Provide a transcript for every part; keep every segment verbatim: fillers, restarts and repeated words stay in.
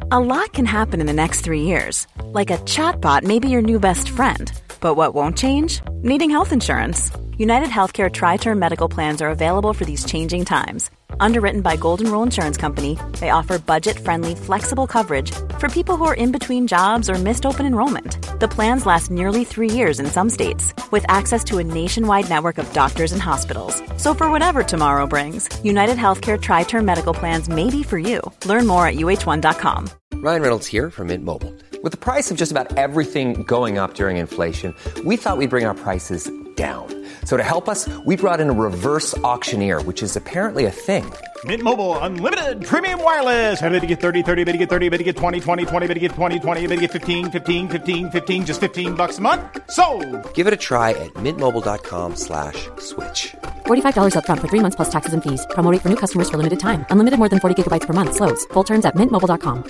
A lot can happen in the next three years. Like a chatbot may be your new best friend. But what won't change? Needing health insurance. United Healthcare Tri-Term Medical Plans are available for these changing times. Underwritten by Golden Rule Insurance Company, they offer budget-friendly, flexible coverage for people who are in between jobs or missed open enrollment. The plans last nearly three years in some states, with access to a nationwide network of doctors and hospitals. So for whatever tomorrow brings, United Healthcare Tri-Term Medical Plans may be for you. Learn more at U H one dot com. Ryan Reynolds here from Mint Mobile. With the price of just about everything going up during inflation, we thought we'd bring our prices down. So to help us, we brought in a reverse auctioneer, which is apparently a thing. Mint Mobile Unlimited Premium Wireless. How to get thirty, thirty, how to get thirty, how to get twenty, twenty, twenty, how to get twenty, twenty, how to get fifteen, fifteen, fifteen, fifteen, just fifteen bucks a month? Sold! Give it a try at mintmobile.com slash switch. forty-five dollars up front for three months plus taxes and fees. Promo rate for new customers for limited time. Unlimited more than forty gigabytes per month. Slows full terms at mint mobile dot com.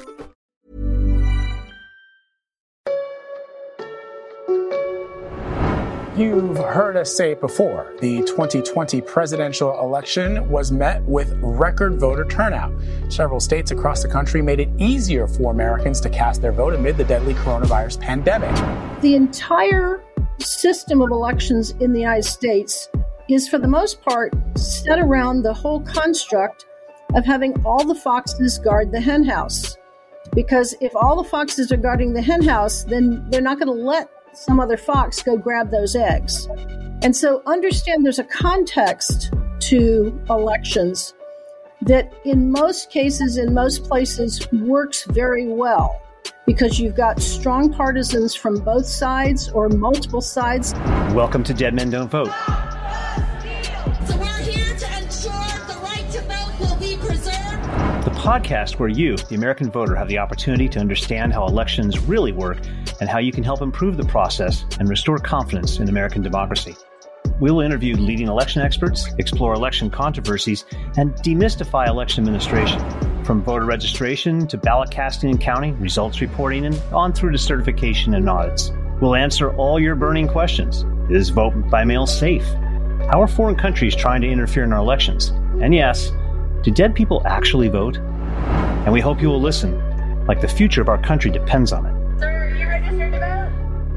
You've heard us say it before. The twenty twenty presidential election was met with record voter turnout. Several states across the country made it easier for Americans to cast their vote amid the deadly coronavirus pandemic. The entire system of elections in the United States is, for the most part, set around the whole construct of having all the foxes guard the henhouse. Because if all the foxes are guarding the henhouse, then they're not going to let some other fox go grab those eggs. And so understand there's a context to elections that in most cases, in most places, works very well because you've got strong partisans from both sides or multiple sides. Welcome to Dead Men Don't Vote. So we're here to ensure the right to vote will be preserved. The podcast where you, the American voter, have the opportunity to understand how elections really work and how you can help improve the process and restore confidence in American democracy. We will interview leading election experts, explore election controversies, and demystify election administration, from voter registration to ballot casting and counting, results reporting, and on through to certification and audits. We'll answer all your burning questions. Is vote by mail safe? How are foreign countries trying to interfere in our elections? And yes, do dead people actually vote? And we hope you will listen, like the future of our country depends on it. Sir, are you registered to vote?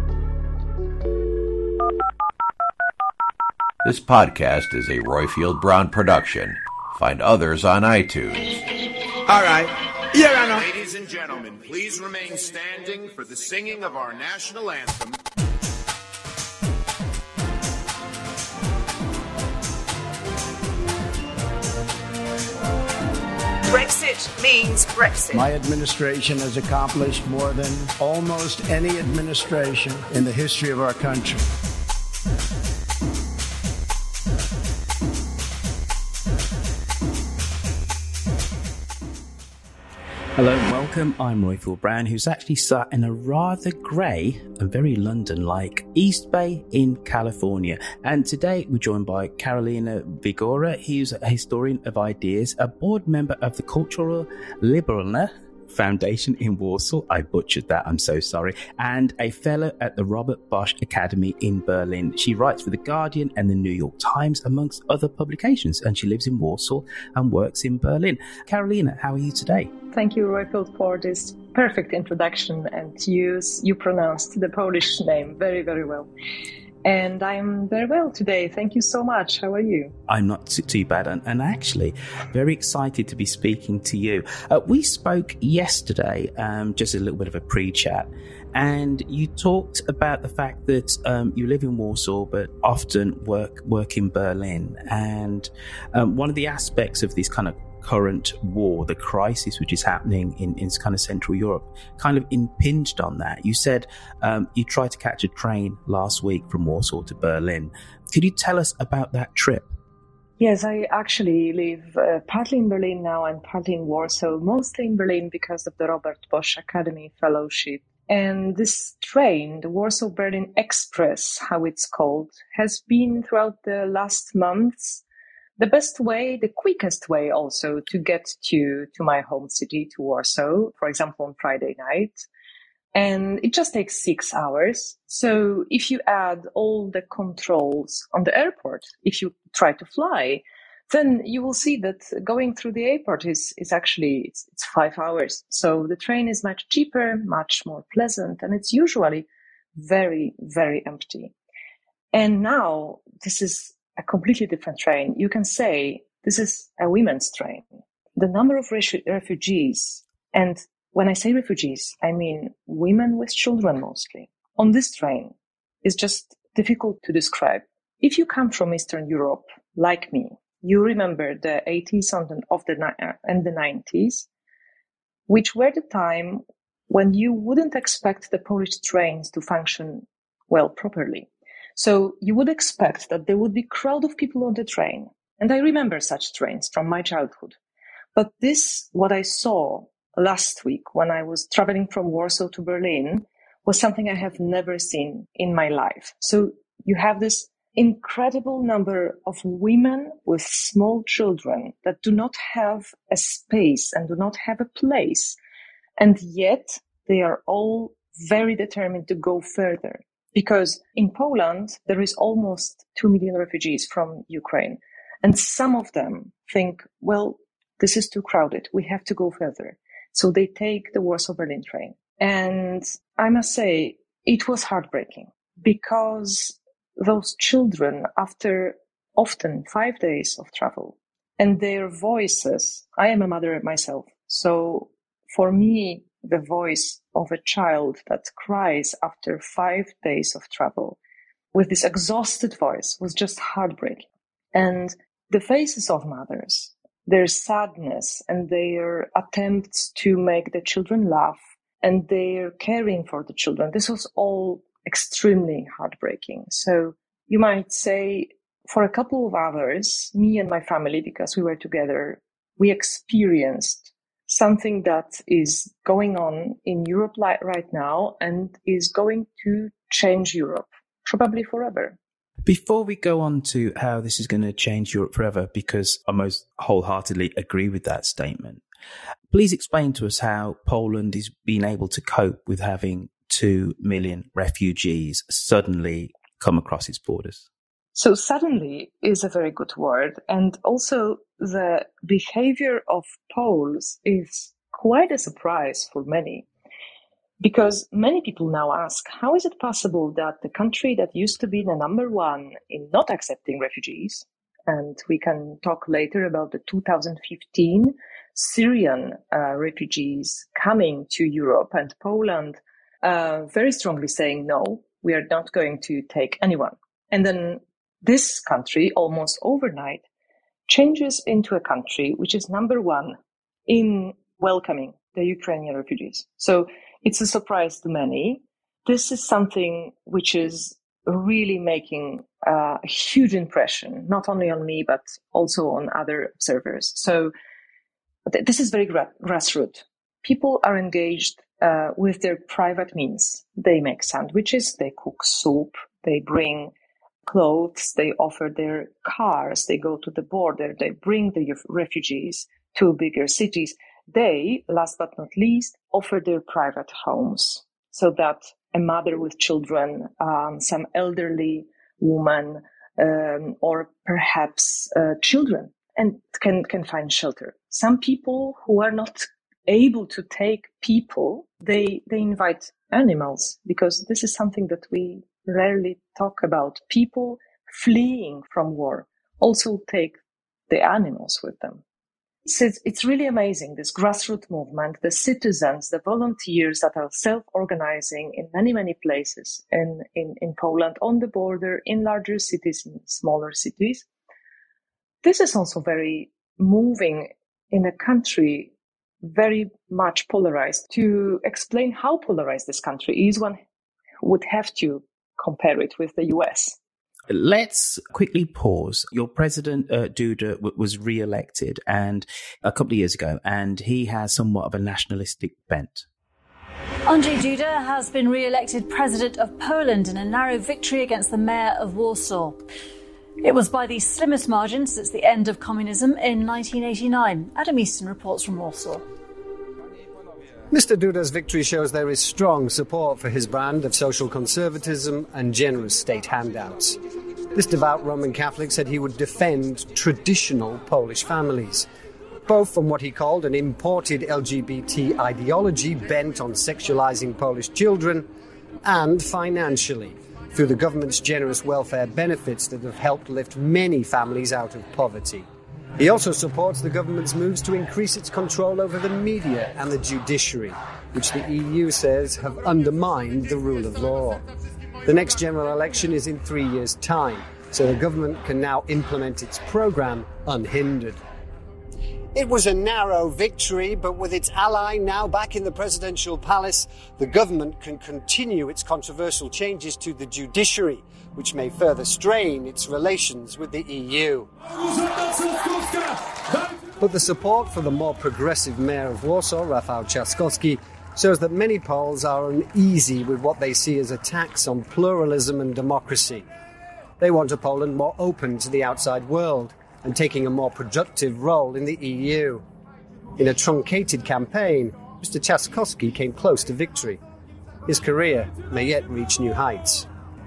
This podcast is a Royfield Brown production. Find others on iTunes. All right. Yeah, I know. Ladies and gentlemen, please remain standing for the singing of our national anthem. Brexit means Brexit. My administration has accomplished more than almost any administration in the history of our country. Hello and welcome. I'm Royfield Brown, who's actually sat in a rather grey and very London-like East Bay in California. And today we're joined by Carolina Vigora. He's a historian of ideas, a board member of the Cultural Liberalne Foundation in Warsaw. I butchered that, I'm so sorry. And a fellow at the Robert Bosch Academy in Berlin. She writes for The Guardian and the New York Times, amongst other publications. And she lives in Warsaw and works in Berlin. Carolina, how are you today? Thank you, Royfield, for this perfect introduction. And you, you pronounced the Polish name very, very well. And I'm very well today. Thank you so much. How are you? I'm not too, too bad. And, and actually, very excited to be speaking to you. Uh, we spoke yesterday, um, just a little bit of a pre-chat. And you talked about the fact that um, you live in Warsaw, but often work work in Berlin. And um, one of the aspects of this kind of current war, the crisis which is happening in, in kind of Central Europe, kind of impinged on that. You said um, you tried to catch a train last week from Warsaw to Berlin. Could you tell us about that trip? Yes, I actually live uh, partly in Berlin now and partly in Warsaw, mostly in Berlin because of the Robert Bosch Academy Fellowship. And this train, the Warsaw-Berlin Express, how it's called, has been throughout the last months the best way, the quickest way also to get to, to my home city, to Warsaw, for example, on Friday night. And it just takes six hours. So if you add all the controls on the airport, if you try to fly, then you will see that going through the airport is, is actually, it's, it's five hours. So the train is much cheaper, much more pleasant, and it's usually very, very empty. And now this is a completely different train. You can say this is a women's train. The number of refu- refugees, and when I say refugees, I mean women with children mostly, on this train is just difficult to describe. If you come from Eastern Europe, like me, you remember the eighties and the, of the, and the nineties, which were the time when you wouldn't expect the Polish trains to function well properly. So you would expect that there would be a crowd of people on the train. And I remember such trains from my childhood. But this, what I saw last week when I was traveling from Warsaw to Berlin, was something I have never seen in my life. So you have this incredible number of women with small children that do not have a space and do not have a place. And yet they are all very determined to go further. Because in Poland, there is almost two million refugees from Ukraine. And some of them think, well, this is too crowded. We have to go further. So they take the Warsaw-Berlin train. And I must say, it was heartbreaking because those children, after often five days of travel, and their voices, I am a mother myself. So for me, the voice of a child that cries after five days of travel with this exhausted voice was just heartbreaking. And the faces of mothers, their sadness and their attempts to make the children laugh and their caring for the children, this was all extremely heartbreaking. So you might say for a couple of hours, me and my family, because we were together, we experienced something that is going on in Europe right now and is going to change Europe, probably forever. Before we go on to how this is going to change Europe forever, because I most wholeheartedly agree with that statement, please explain to us how Poland is being able to cope with having two million refugees suddenly come across its borders. So suddenly is a very good word. And also the behavior of Poles is quite a surprise for many. Because many people now ask, how is it possible that the country that used to be the number one in not accepting refugees, and we can talk later about the two thousand fifteen Syrian uh, refugees coming to Europe, and Poland uh, very strongly saying, no, we are not going to take anyone. And then this country, almost overnight, changes into a country which is number one in welcoming the Ukrainian refugees. So it's a surprise to many. This is something which is really making uh, a huge impression, not only on me, but also on other observers. So th- this is very gra- grassroots. People are engaged uh, with their private means. They make sandwiches, they cook soup, they bring clothes, they offer their cars, they go to the border, they bring the refugees to bigger cities. They, last but not least, offer their private homes so that a mother with children, um, some elderly woman, um, or perhaps uh, children, and can can find shelter. Some people who are not able to take people, they they invite animals, because this is something that we rarely talk about. People fleeing from war also take the animals with them. So it's, it's really amazing, this grassroots movement, the citizens, the volunteers that are self-organizing in many, many places in, in, in Poland, on the border, in larger cities, in smaller cities. This is also very moving in a country very much polarized. To explain how polarized this country is, one would have to compare it with the U S. Let's quickly pause. Your president, uh, Duda, w- was re-elected and a couple of years ago, and he has somewhat of a nationalistic bent. Andrzej Duda has been re-elected president of Poland in a narrow victory against the mayor of Warsaw. It was by the slimmest margin since the end of communism in nineteen eighty-nine. Adam Easton reports from Warsaw. Mister Duda's victory shows there is strong support for his brand of social conservatism and generous state handouts. This devout Roman Catholic said he would defend traditional Polish families, both from what he called an imported L G B T ideology bent on sexualizing Polish children, and financially, through the government's generous welfare benefits that have helped lift many families out of poverty. He also supports the government's moves to increase its control over the media and the judiciary, which the E U says have undermined the rule of law. The next general election is in three years' time, so the government can now implement its programme unhindered. It was a narrow victory, but with its ally now back in the presidential palace, the government can continue its controversial changes to the judiciary, which may further strain its relations with the E U. But the support for the more progressive mayor of Warsaw, Rafał Trzaskowski, shows that many Poles are uneasy with what they see as attacks on pluralism and democracy. They want a Poland more open to the outside world and taking a more productive role in the E U. In a truncated campaign, Mister Trzaskowski came close to victory. His career may yet reach new heights.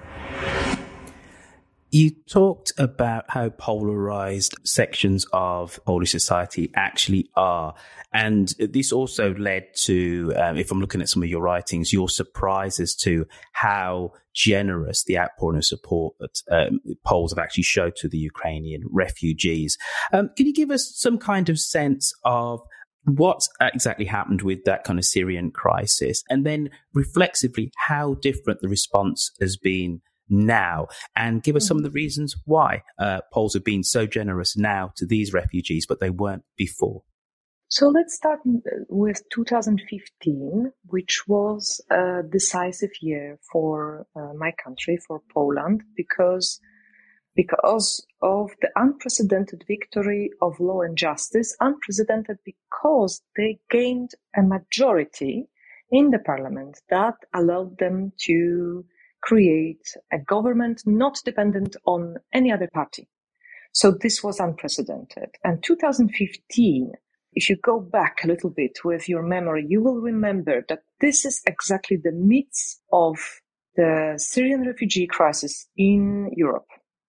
You talked about how polarized sections of Polish society actually are. And this also led to, um, if I'm looking at some of your writings, your surprise as to how generous the outpouring of support that um, Poles have actually showed to the Ukrainian refugees. Um, can you give us some kind of sense of what exactly happened with that kind of Syrian crisis? And then reflexively, how different the response has been now, and give us some of the reasons why uh, Poles have been so generous now to these refugees, but they weren't before. So let's start with two thousand fifteen, which was a decisive year for uh, my country, for Poland, because because of the unprecedented victory of law and justice, unprecedented because they gained a majority in the parliament that allowed them to create a government not dependent on any other party. So this was unprecedented. And two thousand fifteen, if you go back a little bit with your memory, you will remember that this is exactly the midst of the Syrian refugee crisis in Europe.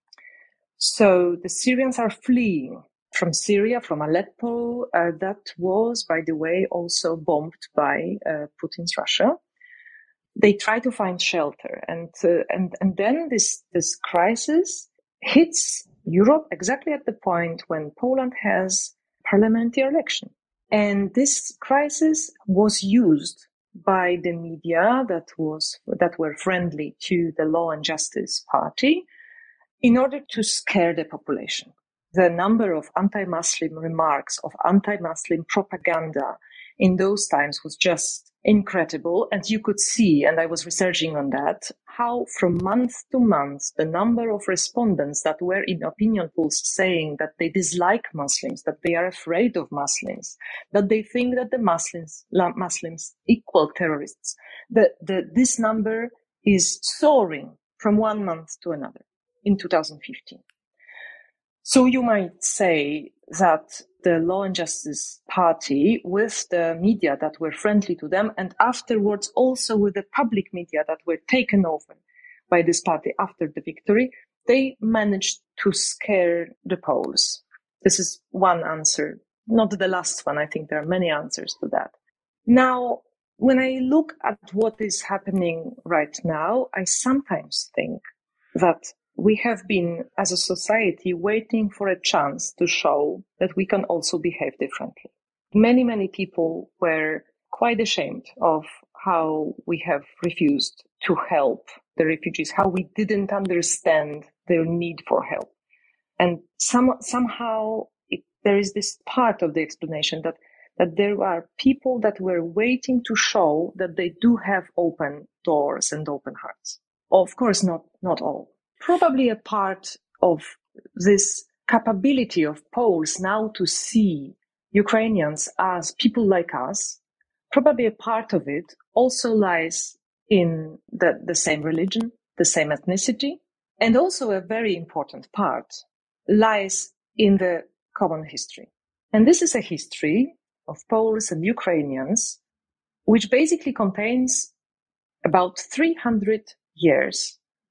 So the Syrians are fleeing from Syria, from Aleppo. Uh, that was, by the way, also bombed by uh, Putin's Russia. They try to find shelter, and uh, and and then this this crisis hits Europe exactly at the point when Poland has parliamentary election, and this crisis was used by the media that was that were friendly to the Law and Justice Party in order to scare the population. The number of anti-Muslim remarks, of anti-Muslim propaganda in those times was just incredible. And you could see, and I was researching on that, how from month to month, the number of respondents that were in opinion polls saying that they dislike Muslims, that they are afraid of Muslims, that they think that the Muslims, Muslims equal terrorists, the, the, this number is soaring from one month to another in two thousand fifteen. So you might say that the Law and Justice Party, with the media that were friendly to them, and afterwards also with the public media that were taken over by this party after the victory, they managed to scare the Poles. This is one answer, not the last one. I think there are many answers to that. Now, when I look at what is happening right now, I sometimes think that we have been, as a society, waiting for a chance to show that we can also behave differently. Many, many people were quite ashamed of how we have refused to help the refugees, how we didn't understand their need for help. And some, somehow it, there is this part of the explanation that, that there are people that were waiting to show that they do have open doors and open hearts. Of course, not, not all. Probably a part of this capability of Poles now to see Ukrainians as people like us, probably a part of it also lies in the, the same religion, the same ethnicity, and also a very important part lies in the common history. And this is a history of Poles and Ukrainians, which basically contains about three hundred years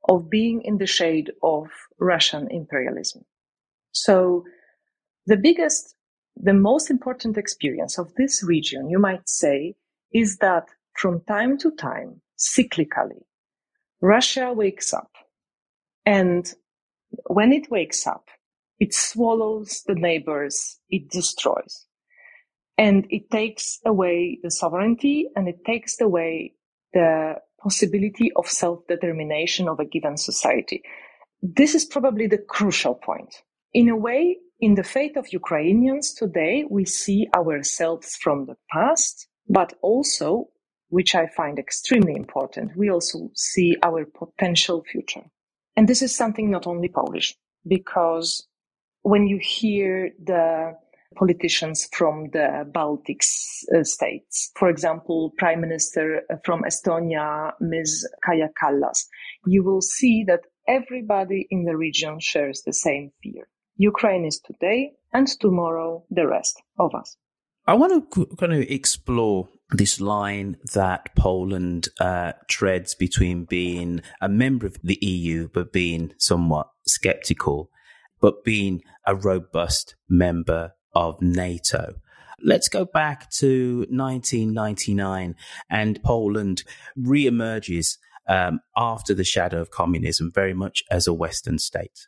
of being in the shade of Russian imperialism. So the biggest, the most important experience of this region, you might say, is that from time to time, cyclically, Russia wakes up. And when it wakes up, it swallows the neighbors, it destroys. And it takes away the sovereignty and it takes away the possibility of self-determination of a given society. This is probably the crucial point. In a way, in the fate of Ukrainians today, we see ourselves from the past, but also, which I find extremely important, we also see our potential future. And this is something not only Polish, because when you hear the politicians from the Baltic uh, states, for example, Prime Minister from Estonia, Miz Kaja Kallas, you will see that everybody in the region shares the same fear. Ukraine is today, and tomorrow the rest of us. I want to kind of explore this line that Poland uh, treads between being a member of the E U, but being somewhat skeptical, but being a robust member of NATO. Let's go back to nineteen ninety-nine, and Poland reemerges um, after the shadow of communism, very much as a Western state.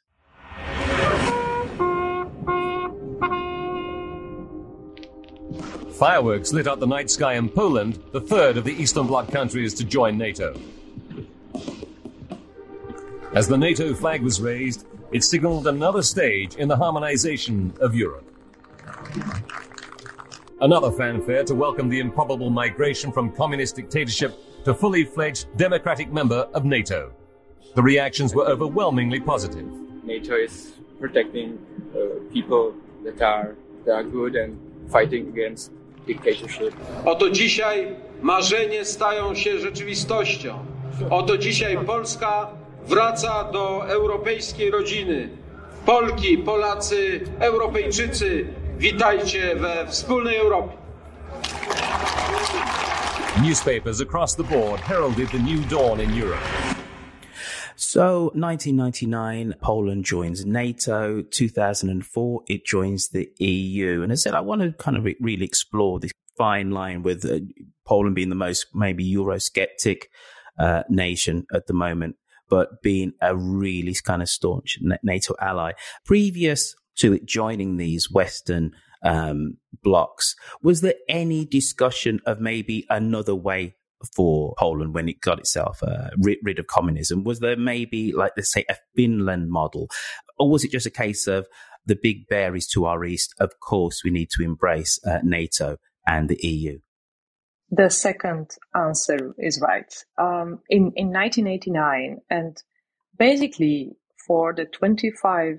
Fireworks lit up the night sky in Poland, the third of the Eastern Bloc countries to join NATO. As the NATO flag was raised, it signaled another stage in the harmonization of Europe. Another fanfare to welcome the improbable migration from communist dictatorship to fully fledged democratic member of NATO. The reactions were overwhelmingly positive. NATO is protecting uh, people that are, that are good and fighting against dictatorship. Oto dzisiaj marzenie stają się rzeczywistością. Oto dzisiaj Polska wraca do europejskiej rodziny. Polki, Polacy, Europejczycy, witajcie we wspólnej Europie. Newspapers across the board heralded the new dawn in Europe. So, nineteen ninety-nine, Poland joins NATO. two thousand four, it joins the E U. And as I said, I want to kind of re- really explore this fine line with uh, Poland being the most maybe Eurosceptic uh, nation at the moment, but being a really kind of staunch NATO ally. Previous to it joining these Western um, blocs, was there any discussion of maybe another way for Poland when it got itself uh, rid, rid of communism? Was there maybe, like, let's say, a Finland model? Or was it just a case of the big bear is to our east, of course we need to embrace uh, NATO and the E U? The second answer is right. Um, in, in nineteen eighty-nine, and basically for the twenty-five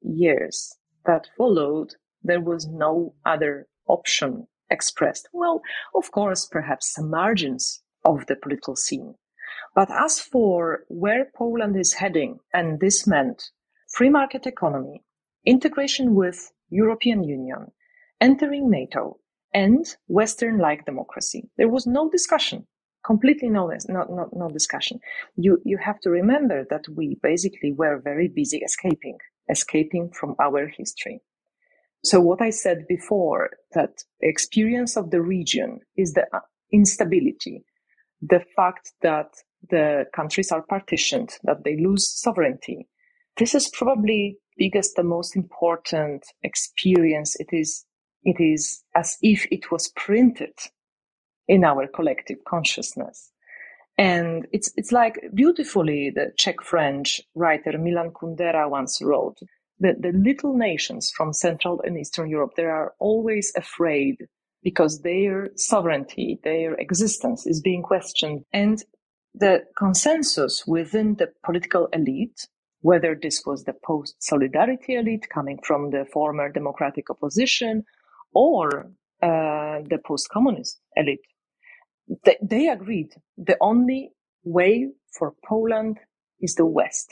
years that followed, there was no other option expressed. Well, of course, perhaps some margins of the political scene. But as for where Poland is heading, and this meant free market economy, integration with European Union, entering NATO, and Western-like democracy, there was no discussion, completely no, no, no, no discussion. You, you have to remember that we basically were very busy escaping, escaping from our history. So what I said before, that the experience of the region is the instability, the fact that the countries are partitioned, that they lose sovereignty. This is probably biggest, the most important experience. It is, it is as if it was printed in our collective consciousness. And it's, it's like beautifully the Czech French writer Milan Kundera once wrote, The, the little nations from Central and Eastern Europe, they are always afraid because their sovereignty, their existence is being questioned. And the consensus within the political elite, whether this was the post-Solidarity elite coming from the former democratic opposition or uh, the post-communist elite, they, they agreed the only way for Poland is the West.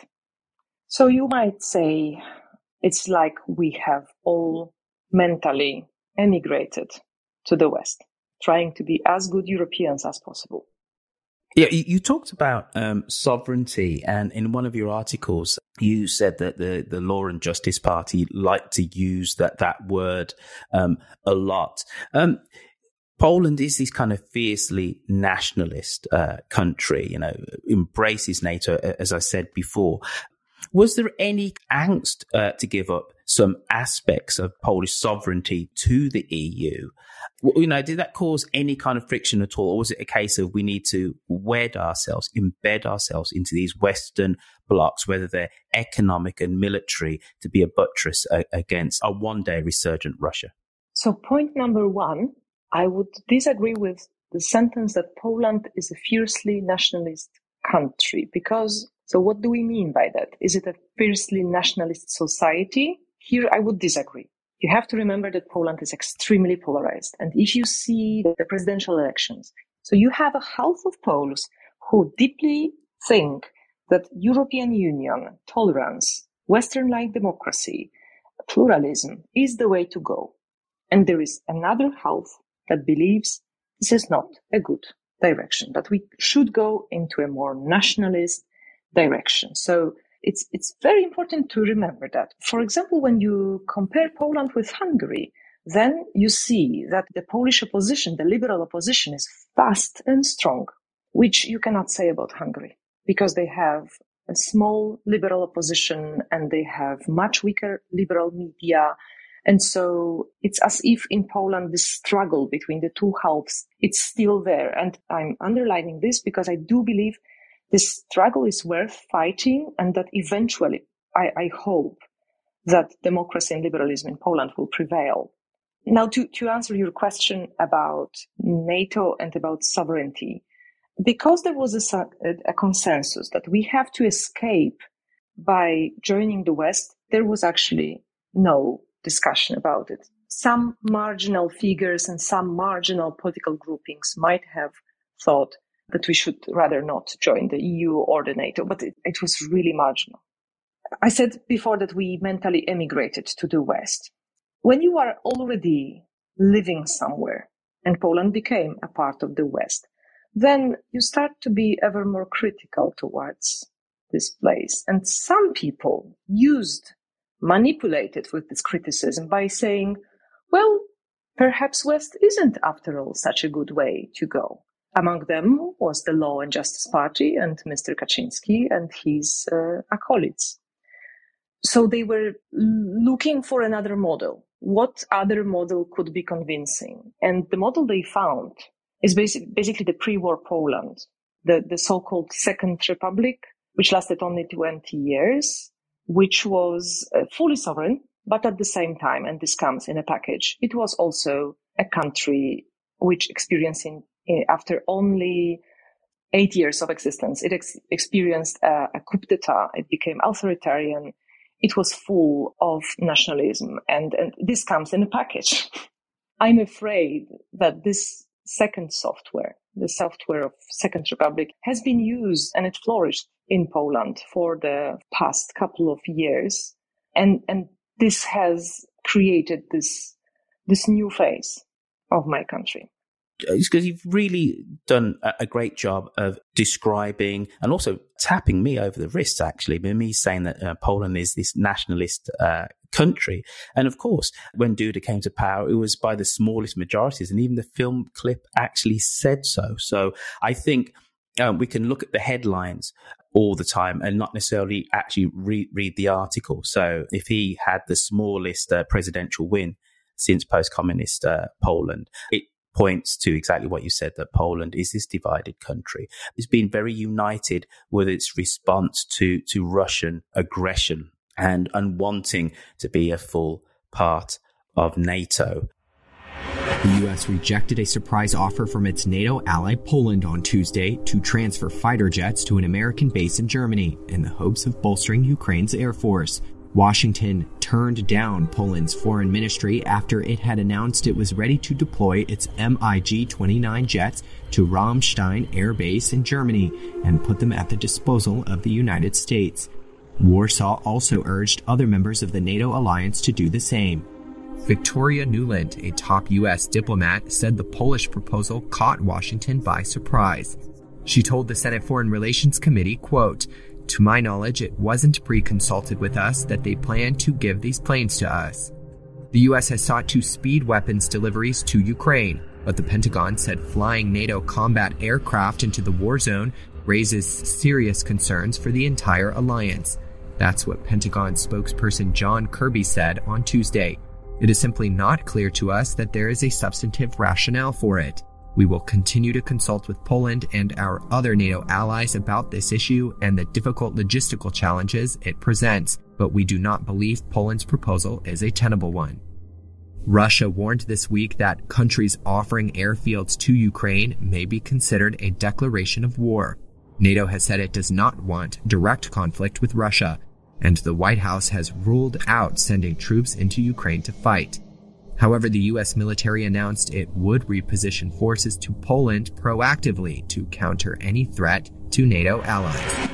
So you might say, it's like we have all mentally emigrated to the West, trying to be as good Europeans as possible. Yeah, you, you talked about um, sovereignty, and in one of your articles, you said that the, the Law and Justice Party like to use that that word um, a lot. Um, Poland is this kind of fiercely nationalist uh, country, you know, embraces NATO, as I said before. Was there any angst uh, to give up some aspects of Polish sovereignty to the E U? You know, did that cause any kind of friction at all? Or was it a case of we need to wed ourselves, embed ourselves into these Western blocs, whether they're economic and military, to be a buttress uh, against a one-day resurgent Russia? So point number one, I would disagree with the sentence that Poland is a fiercely nationalist country. Because, so what do we mean by that? Is it a fiercely nationalist society? Here I would disagree. You have to remember that Poland is extremely polarized. And if you see the presidential elections, so you have a half of Poles who deeply think that European Union, tolerance, Western-like democracy, pluralism is the way to go. And there is another half that believes this is not a good direction, that we should go into a more nationalist direction. So It's it's very important to remember that. For example, when you compare Poland with Hungary, then you see that the Polish opposition, the liberal opposition, is fast and strong, which you cannot say about Hungary, because they have a small liberal opposition and they have much weaker liberal media. And so it's as if in Poland, this struggle between the two halves, it's still there. And I'm underlining this because I do believe this struggle is worth fighting, and that eventually, I, I hope, that democracy and liberalism in Poland will prevail. Now, to, to answer your question about NATO and about sovereignty, because there was a, a consensus that we have to escape by joining the West, there was actually no discussion about it. Some marginal figures and some marginal political groupings might have thought that we should rather not join the E U or the NATO, but it, it was really marginal. I said before that we mentally emigrated to the West. When you are already living somewhere, and Poland became a part of the West, then you start to be ever more critical towards this place. And some people used, manipulated with this criticism by saying, well, perhaps West isn't after all such a good way to go. Among them was the Law and Justice Party and Mister Kaczynski and his uh, acolytes. So they were looking for another model. What other model could be convincing? And the model they found is basic, basically the pre-war Poland, the, the so-called Second Republic, which lasted only twenty years, which was uh, fully sovereign, but at the same time, and this comes in a package, it was also a country which experiencing after only eight years of existence, it ex- experienced a, a coup d'etat. It became authoritarian. It was full of nationalism, and, and this comes in a package. I'm afraid that this second software, the software of Second Republic, has been used and it flourished in Poland for the past couple of years, and and this has created this this new phase of my country. It's because you've really done a great job of describing and also tapping me over the wrists, actually, by me saying that uh, Poland is this nationalist uh, country. And of course, when Duda came to power, it was by the smallest majorities, and even the film clip actually said so. So I think um, we can look at the headlines all the time and not necessarily actually read, read the article. So if he had the smallest uh, presidential win since post-communist uh, Poland, it points to exactly what you said, that Poland is this divided country. It's been very united with its response to, to Russian aggression and unwanting to be a full part of NATO. The U S rejected a surprise offer from its NATO ally Poland on Tuesday to transfer fighter jets to an American base in Germany in the hopes of bolstering Ukraine's air force. Washington turned down Poland's foreign ministry after it had announced it was ready to deploy its M I G twenty-nine jets to Ramstein Air Base in Germany and put them at the disposal of the United States. Warsaw also urged other members of the NATO alliance to do the same. Victoria Nuland, a top U S diplomat, said the Polish proposal caught Washington by surprise. She told the Senate Foreign Relations Committee, quote, "To my knowledge, it wasn't pre-consulted with us that they planned to give these planes to us." The U S has sought to speed weapons deliveries to Ukraine, but the Pentagon said flying NATO combat aircraft into the war zone raises serious concerns for the entire alliance. That's what Pentagon spokesperson John Kirby said on Tuesday. "It is simply not clear to us that there is a substantive rationale for it. We will continue to consult with Poland and our other NATO allies about this issue and the difficult logistical challenges it presents, but we do not believe Poland's proposal is a tenable one." Russia warned this week that countries offering airfields to Ukraine may be considered a declaration of war. NATO has said it does not want direct conflict with Russia, and the White House has ruled out sending troops into Ukraine to fight. However, the U S military announced it would reposition forces to Poland proactively to counter any threat to NATO allies.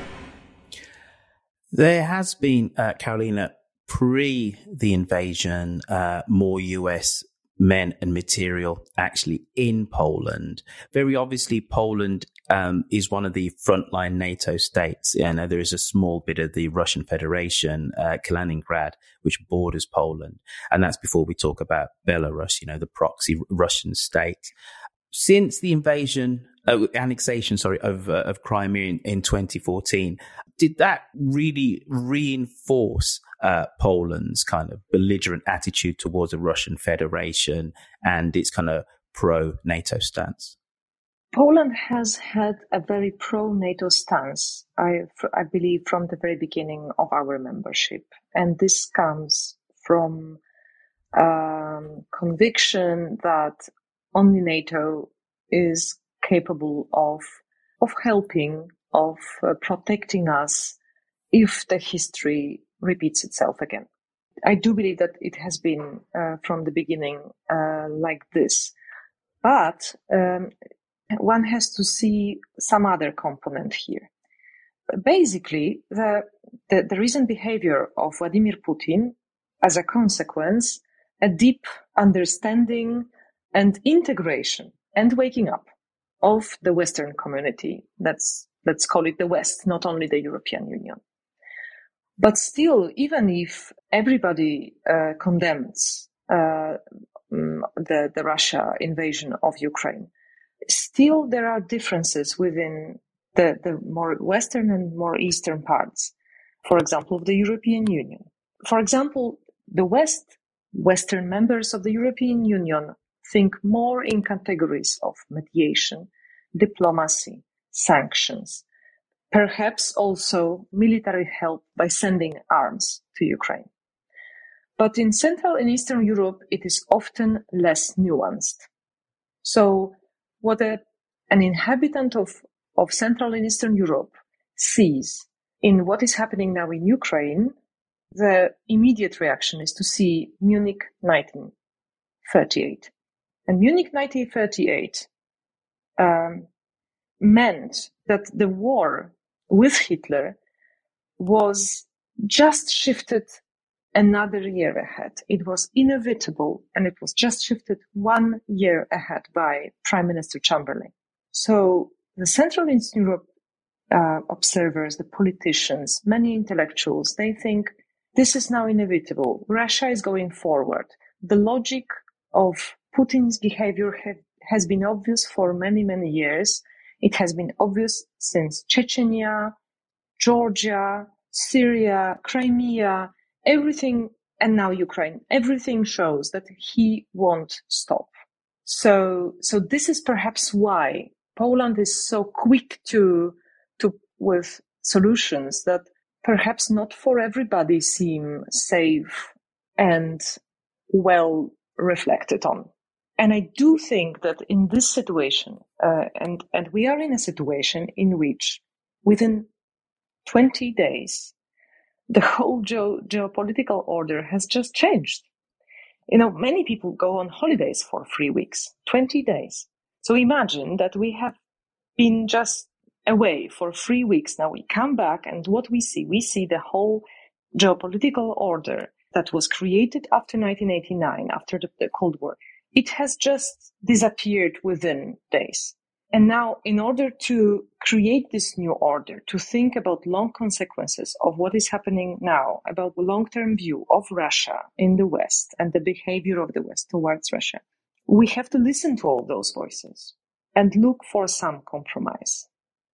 There has been, uh, Carolina, pre the invasion, uh, more U S men and material actually in Poland. Very obviously, Poland um, is one of the frontline NATO states. And uh, there is a small bit of the Russian Federation, uh, Kaliningrad, which borders Poland. And that's before we talk about Belarus, you know, the proxy Russian state. Since the invasion, uh, annexation, sorry, of, uh, of Crimea in, in twenty fourteen, did that really reinforce uh, Poland's kind of belligerent attitude towards the Russian Federation and its kind of pro-NATO stance? Poland has had a very pro-NATO stance, I, I believe, from the very beginning of our membership. And this comes from um, conviction that only NATO is capable of of helping, of uh, protecting us if the history repeats itself again. I do believe that it has been uh, from the beginning uh, like this. But um, one has to see some other component here. Basically, the, the, the recent behavior of Vladimir Putin, as a consequence, a deep understanding and integration and waking up of the Western community. That's, let's call it the West, not only the European Union. But still, even if everybody uh, condemns uh, the, the Russia invasion of Ukraine, still there are differences within the, the more Western and more Eastern parts, for example, of the European Union. For example, the West, Western members of the European Union think more in categories of mediation, diplomacy, sanctions, perhaps also military help by sending arms to Ukraine. But in Central and Eastern Europe, it is often less nuanced. So what a, an inhabitant of, of Central and Eastern Europe sees in what is happening now in Ukraine, the immediate reaction is to see Munich nineteen thirty-eight. And Munich nineteen thirty-eight um, meant that the war with Hitler was just shifted another year ahead. It was inevitable, and it was just shifted one year ahead by Prime Minister Chamberlain. So the Central and Eastern Europe uh, observers, the politicians, many intellectuals, they think this is now inevitable. Russia is going forward. The logic of Putin's behavior have, has been obvious for many, many years. It has been obvious since Chechnya, Georgia, Syria, Crimea, everything, and now Ukraine. Everything shows that he won't stop. So, so this is perhaps why Poland is so quick to, to, with solutions that perhaps not for everybody seem safe and well reflected on. And I do think that in this situation, uh, and, and we are in a situation in which within twenty days, the whole geo- geopolitical order has just changed. You know, many people go on holidays for three weeks, twenty days. So imagine that we have been just away for three weeks. Now we come back, and what we see, we see the whole geopolitical order that was created after nineteen eighty-nine, after the, the Cold War. It has just disappeared within days. And now, in order to create this new order, to think about long consequences of what is happening now, about the long-term view of Russia in the West and the behavior of the West towards Russia, we have to listen to all those voices and look for some compromise.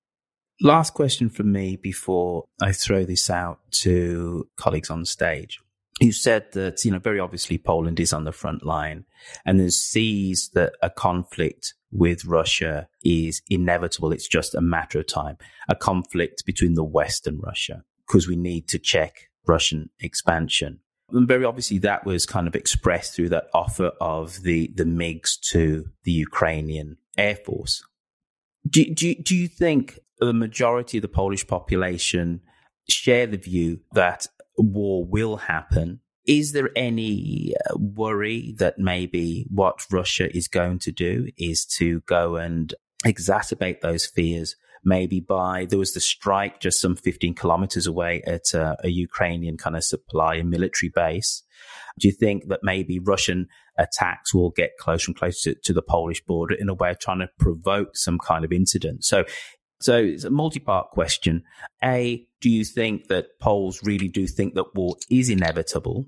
Last question from me before I throw this out to colleagues on stage. You said that, you know, very obviously Poland is on the front line and sees that a conflict with Russia is inevitable. It's just a matter of time. A conflict between the West and Russia, because we need to check Russian expansion. And very obviously that was kind of expressed through that offer of the, the MiGs to the Ukrainian Air Force. Do, do, do you think the majority of the Polish population share the view that war will happen? Is there any uh, worry that maybe what Russia is going to do is to go and exacerbate those fears? Maybe by, there was the strike just some fifteen kilometers away at uh, a Ukrainian kind of supply and military base. Do you think that maybe Russian attacks will get closer and closer to, to the Polish border in a way of trying to provoke some kind of incident? So, so it's a multi-part question. A, do you think that Poles really do think that war is inevitable?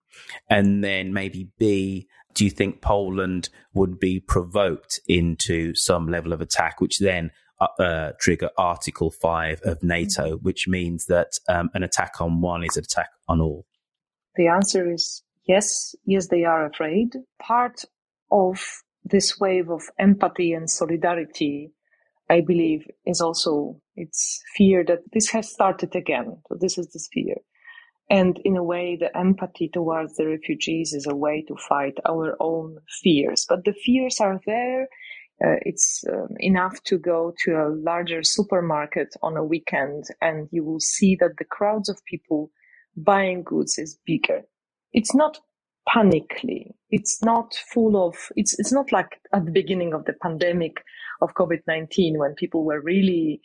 And then maybe B, do you think Poland would be provoked into some level of attack, which then uh, uh, trigger Article five of NATO, which means that um, an attack on one is an attack on all? The answer is yes. Yes, they are afraid. Part of this wave of empathy and solidarity, I believe, is also its fear that this has started again. So this is this fear. And in a way, the empathy towards the refugees is a way to fight our own fears. But the fears are there. Uh, it's um, enough to go to a larger supermarket on a weekend and you will see that the crowds of people buying goods is bigger. It's not panically. It's not full of, it's, it's not like at the beginning of the pandemic of COVID nineteen when people were really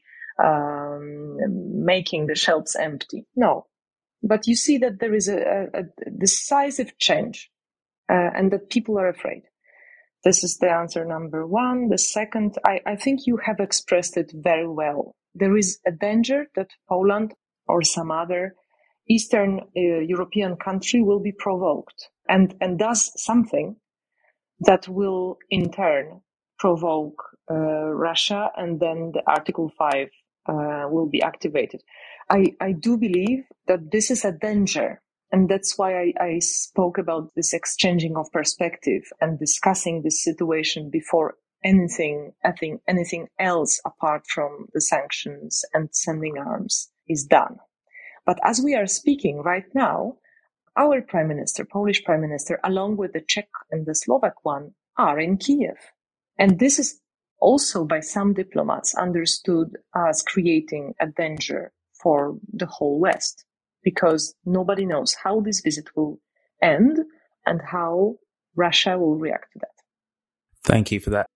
um, making the shelves empty. No. But you see that there is a, a, a decisive change uh, and that people are afraid. This is the answer number one. The second, I, I think you have expressed it very well. There is a danger that Poland or some other Eastern uh, European country will be provoked and, and does something that will in turn provoke uh, Russia, and then the Article five uh, will be activated. I, I do believe that this is a danger, and that's why I, I spoke about this exchanging of perspective and discussing this situation before anything, I think anything else apart from the sanctions and sending arms is done. But as we are speaking right now, our Prime Minister, Polish Prime Minister, along with the Czech and the Slovak one, are in Kiev. And this is also by some diplomats understood as creating a danger for the whole West, because nobody knows how this visit will end and how Russia will react to that. Thank you for that.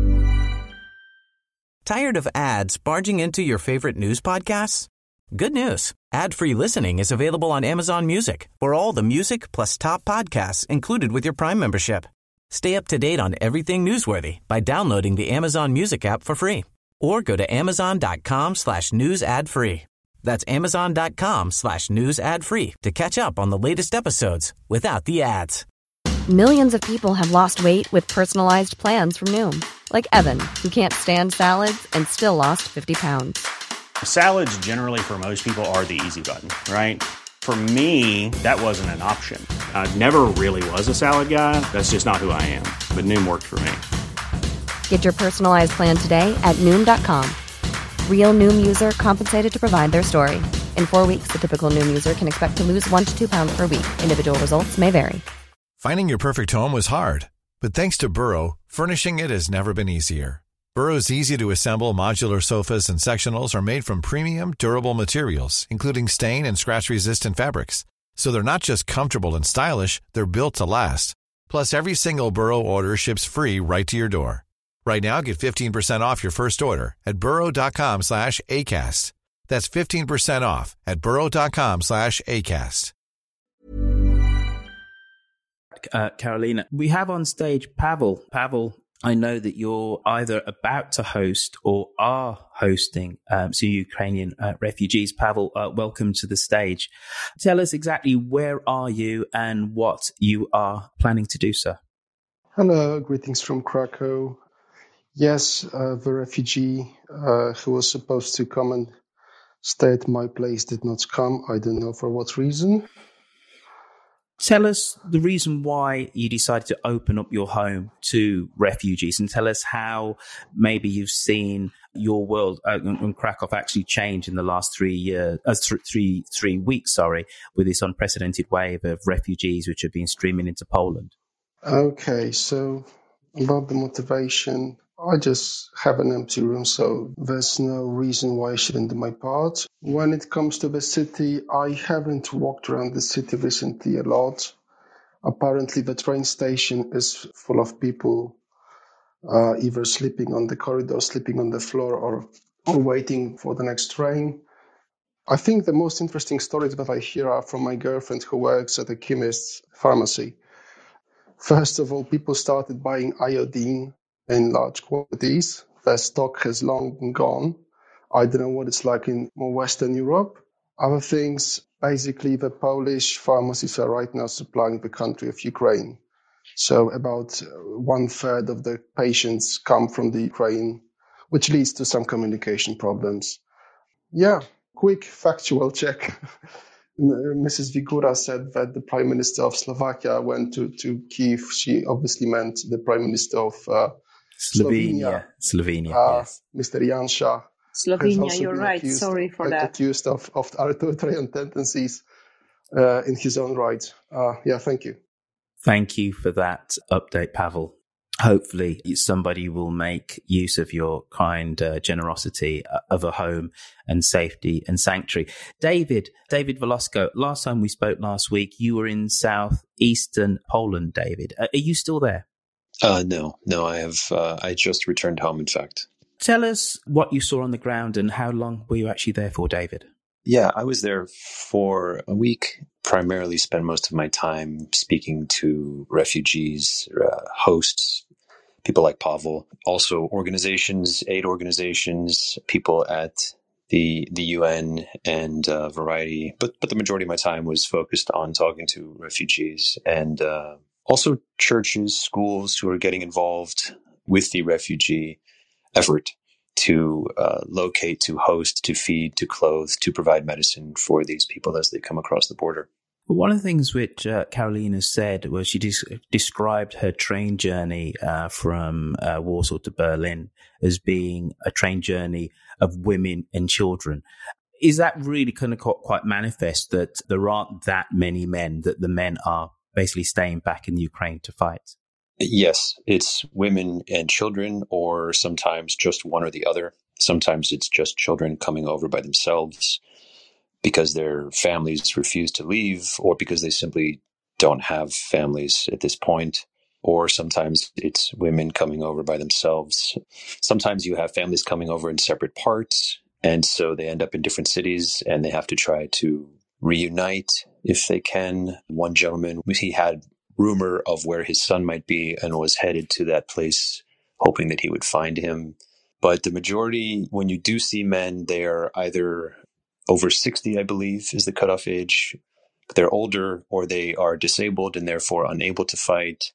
Tired of ads barging into your favorite news podcasts? Good news. Ad-free listening is available on Amazon Music for all the music plus top podcasts included with your Prime membership. Stay up to date on everything newsworthy by downloading the Amazon Music app for free or go to amazon.com slash news ad free. That's amazon.com slash news ad free to catch up on the latest episodes without the ads. Millions of people have lost weight with personalized plans from Noom, like Evan, who can't stand salads and still lost fifty pounds. Salads generally for most people are the easy button, right? For me, that wasn't an option. I never really was a salad guy. That's just not who I am. But Noom worked for me. Get your personalized plan today at Noom dot com. Real Noom user compensated to provide their story. In four weeks, the typical Noom user can expect to lose one to two pounds per week. Individual results may vary. Finding your perfect home was hard, but thanks to Burrow, furnishing it has never been easier. Burrow's easy-to-assemble modular sofas and sectionals are made from premium, durable materials, including stain and scratch-resistant fabrics. So they're not just comfortable and stylish, they're built to last. Plus, every single Burrow order ships free right to your door. Right now, get fifteen percent off your first order at burrow.com slash ACAST. That's fifteen percent off at burrow.com slash ACAST. Uh, Karolina, we have on stage Pavel. Pavel I know that you're either about to host or are hosting um, some Ukrainian uh, refugees. Pavel, uh, welcome to the stage. Tell us exactly where are you and what you are planning to do, sir. Hello, greetings from Krakow. Yes, uh, the refugee uh, who was supposed to come and stay at my place did not come. I don't know for what reason. Tell us the reason why you decided to open up your home to refugees, and tell us how maybe you've seen your world uh, in Krakow actually change in the last three years, uh, th- three three weeks, sorry, with this unprecedented wave of refugees which have been streaming into Poland. Okay, so about the motivation, I just have an empty room, so there's no reason why I shouldn't do my part. When it comes to the city, I haven't walked around the city recently a lot. Apparently, the train station is full of people, uh, either sleeping on the corridor, sleeping on the floor, or, or waiting for the next train. I think the most interesting stories that I hear are from my girlfriend who works at a chemist's pharmacy. First of all, people started buying iodine in large quantities. Their stock has long been gone. I don't know what it's like in more Western Europe. Other things, basically the Polish pharmacies are right now supplying the country of Ukraine. So about one third of the patients come from the Ukraine, which leads to some communication problems. Yeah, quick factual check. Missus Vigura said that the Prime Minister of Slovakia went to, to Kyiv. She obviously meant the Prime Minister of uh, Slovenia. Slovenia, Slovenia, uh, yes. Mister Janša. Slovenia, you're right. Accused, Sorry for that. Accused of, of authoritarian tendencies uh, in his own right. Uh, yeah, thank you. Thank you for that update, Pavel. Hopefully somebody will make use of your kind uh, generosity of a home and safety and sanctuary. David, David Velasco, last time we spoke last week, you were in southeastern Poland, David. Uh, are you still there? Uh, no, no, I have, uh, I just returned home, in fact. Tell us what you saw on the ground and how long were you actually there for, David? Yeah, I was there for a week, primarily spent most of my time speaking to refugees, uh, hosts, people like Pavel, also organizations, aid organizations, people at the the U N and a uh, variety. But but the majority of my time was focused on talking to refugees and uh, also churches, schools who are getting involved with the refugee effort to uh, locate, to host, to feed, to clothe, to provide medicine for these people as they come across the border. One of the things which uh, Karolina said was she des- described her train journey uh, from uh, Warsaw to Berlin as being a train journey of women and children. Is that really kind of quite manifest that there aren't that many men, that the men are basically staying back in Ukraine to fight? Yes, it's women and children, or sometimes just one or the other. Sometimes it's just children coming over by themselves because their families refuse to leave, or because they simply don't have families at this point. Or sometimes it's women coming over by themselves. Sometimes you have families coming over in separate parts, and so they end up in different cities and they have to try to reunite if they can. One gentleman, he had rumor of where his son might be and was headed to that place, hoping that he would find him. But the majority, when you do see men, they are either over sixty, I believe, is the cutoff age. They're older, or they are disabled and therefore unable to fight.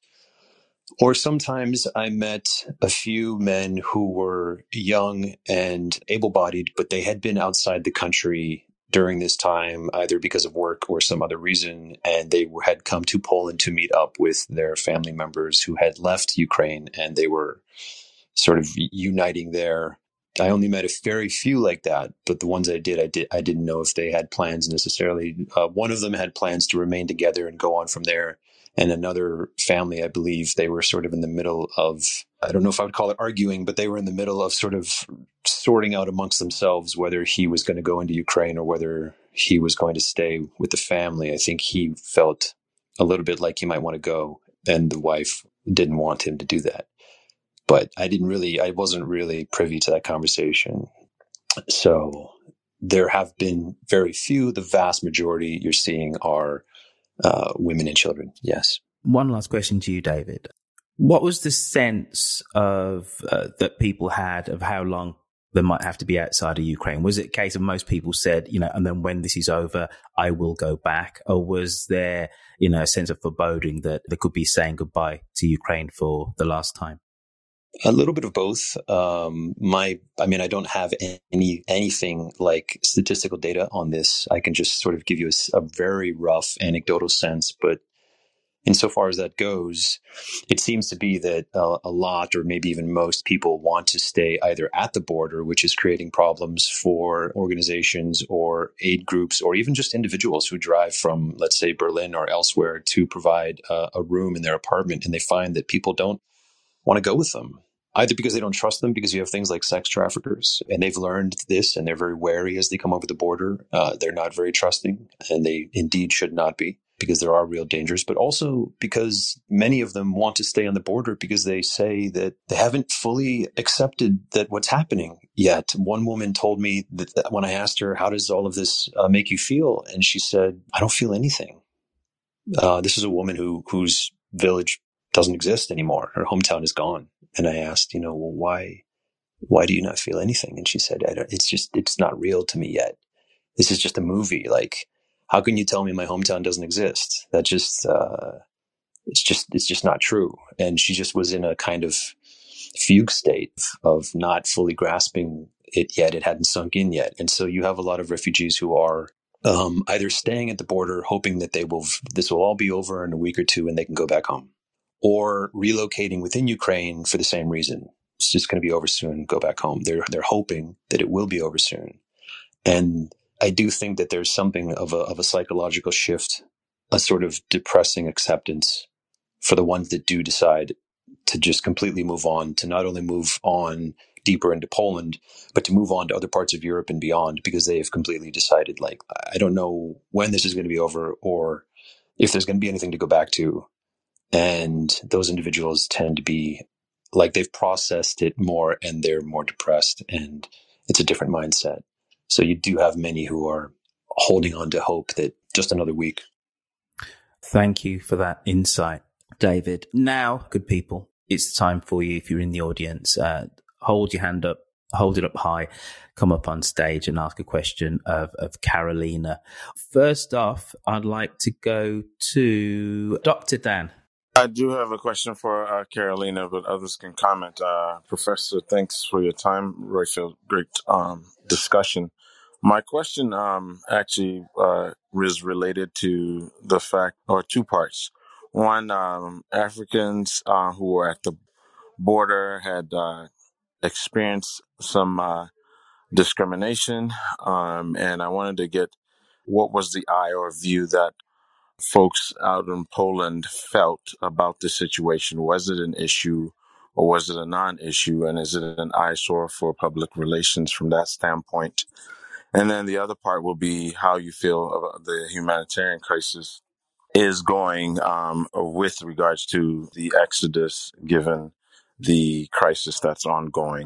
Or sometimes I met a few men who were young and able-bodied, but they had been outside the country during this time, either because of work or some other reason, and they had come to Poland to meet up with their family members who had left Ukraine, and they were sort of uniting there. I only met a very few like that, but the ones I did, I did, I didn't know if they had plans necessarily. Uh, one of them had plans to remain together and go on from there. And another family, I believe, they were sort of in the middle of, I don't know if I would call it arguing, but they were in the middle of sort of sorting out amongst themselves whether he was going to go into Ukraine or whether he was going to stay with the family. I think he felt a little bit like he might want to go, and the wife didn't want him to do that. But I didn't really, I wasn't really privy to that conversation. So there have been very few. The vast majority you're seeing are uh, women and children. Yes. One last question to you, David. What was the sense of uh, that people had of how long they might have to be outside of Ukraine? Was it a case of most people said, you know, and then when this is over, I will go back? Or was there, you know, a sense of foreboding that they could be saying goodbye to Ukraine for the last time? A little bit of both. Um, my, I mean, I don't have any anything like statistical data on this. I can just sort of give you a, a very rough anecdotal sense, but insofar as that goes, it seems to be that uh, a lot, or maybe even most people, want to stay either at the border, which is creating problems for organizations or aid groups, or even just individuals who drive from, let's say, Berlin or elsewhere to provide uh, a room in their apartment, and they find that people don't want to go with them. Either because they don't trust them, because you have things like sex traffickers, and they've learned this, and they're very wary as they come over the border. Uh, they're not very trusting, and they indeed should not be, because there are real dangers, but also because many of them want to stay on the border because they say that they haven't fully accepted that what's happening yet. One woman told me that, that when I asked her, how does all of this uh, make you feel? And she said, I don't feel anything. Uh, this is a woman who whose village doesn't exist anymore. Her hometown is gone. And I asked, you know, well, why, why do you not feel anything? And she said, I don't, it's just, it's not real to me yet. This is just a movie. Like, how can you tell me my hometown doesn't exist? That just, uh, it's just, it's just not true. And she just was in a kind of fugue state of not fully grasping it yet. It hadn't sunk in yet. And so you have a lot of refugees who are um, either staying at the border, hoping that they will, this will all be over in a week or two and they can go back home, or relocating within Ukraine for the same reason. It's just going to be over soon. Go back home. They're, they're hoping that it will be over soon. And I do think that there's something of a, of a psychological shift, a sort of depressing acceptance for the ones that do decide to just completely move on, to not only move on deeper into Poland, but to move on to other parts of Europe and beyond, because they have completely decided, like, I don't know when this is going to be over or if there's going to be anything to go back to. And those individuals tend to be like they've processed it more and they're more depressed, and it's a different mindset. So you do have many who are holding on to hope that just another week. Thank you for that insight, David. Now, good people, it's time for you, if you're in the audience, uh, hold your hand up, hold it up high, come up on stage and ask a question of, of Carolina. First off, I'd like to go to Doctor Dan. I do have a question for uh, Carolina, but others can comment. Uh, Professor, thanks for your time. Roifield, great um, discussion. My question um, actually uh, is related to the fact, or two parts. One, um, Africans uh, who were at the border had uh, experienced some uh, discrimination, um, and I wanted to get what was the eye or view that folks out in Poland felt about the situation. Was it an issue or was it a non-issue? And is it an eyesore for public relations from that standpoint? And then the other part will be how you feel about the humanitarian crisis is going um, with regards to the exodus, given the crisis that's ongoing.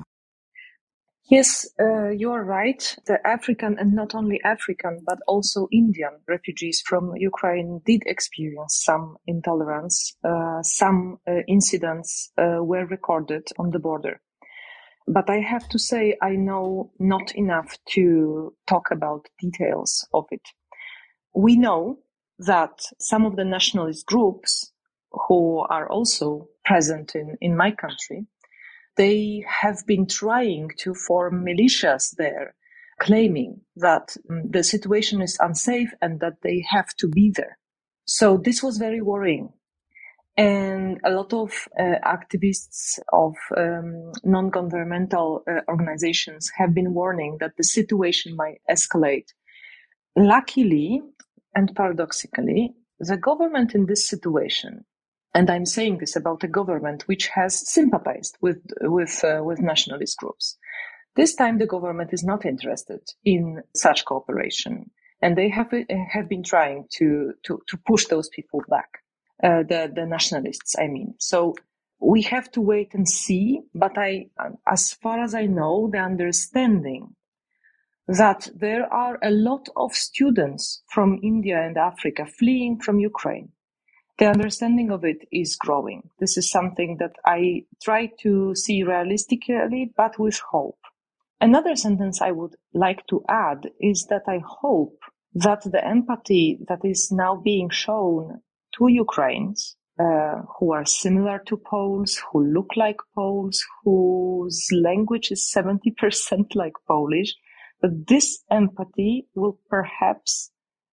Yes, uh, you are right. The African, and not only African, but also Indian refugees from Ukraine did experience some intolerance. Uh, some uh, incidents uh, were recorded on the border. But I have to say, I know not enough to talk about details of it. We know that some of the nationalist groups who are also present in, in my country, they have been trying to form militias there, claiming that um, the situation is unsafe and that they have to be there. So this was very worrying. And a lot of uh, activists of um, non-governmental uh, organizations have been warning that the situation might escalate. Luckily, and paradoxically, the government in this situation, and I'm saying this about a government which has sympathized with with uh, with nationalist groups. This time, the government is not interested in such cooperation, and they have have been trying to to, to push those people back, uh, the the nationalists. I mean, so we have to wait and see. But I, as far as I know, the understanding that there are a lot of students from India and Africa fleeing from Ukraine. The understanding of it is growing. This is something that I try to see realistically, but with hope. Another sentence I would like to add is that I hope that the empathy that is now being shown to Ukrainians, uh, who are similar to Poles, who look like Poles, whose language is seventy percent like Polish, that this empathy will perhaps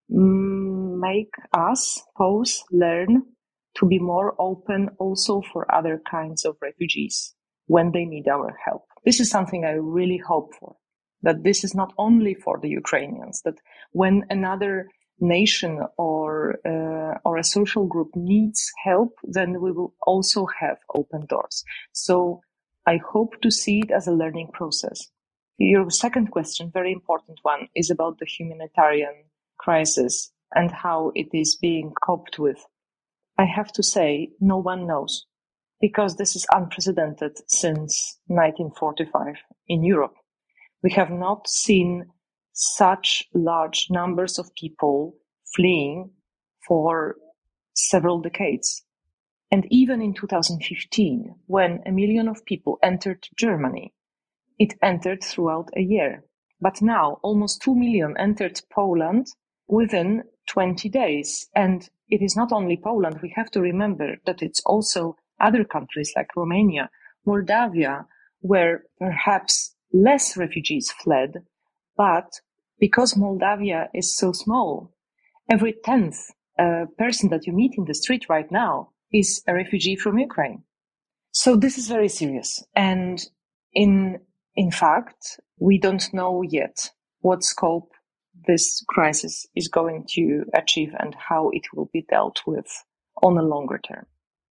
mm, make us, Poles, learn to be more open also for other kinds of refugees when they need our help. This is something I really hope for, that this is not only for the Ukrainians, that when another nation or uh, or a social group needs help, then we will also have open doors. So I hope to see it as a learning process. Your second question, very important one, is about the humanitarian crisis and how it is being coped with. I have to say, no one knows, because this is unprecedented since nineteen forty-five in Europe. We have not seen such large numbers of people fleeing for several decades. And even in two thousand fifteen, when a million of people entered Germany, it entered throughout a year. But now almost two million entered Poland within twenty days. And it is not only Poland. We have to remember that it's also other countries like Romania, Moldavia, where perhaps less refugees fled. But because Moldavia is so small, every tenth uh, person that you meet in the street right now is a refugee from Ukraine. So this is very serious. And in, in fact, we don't know yet what scope this crisis is going to achieve and how it will be dealt with on a longer term.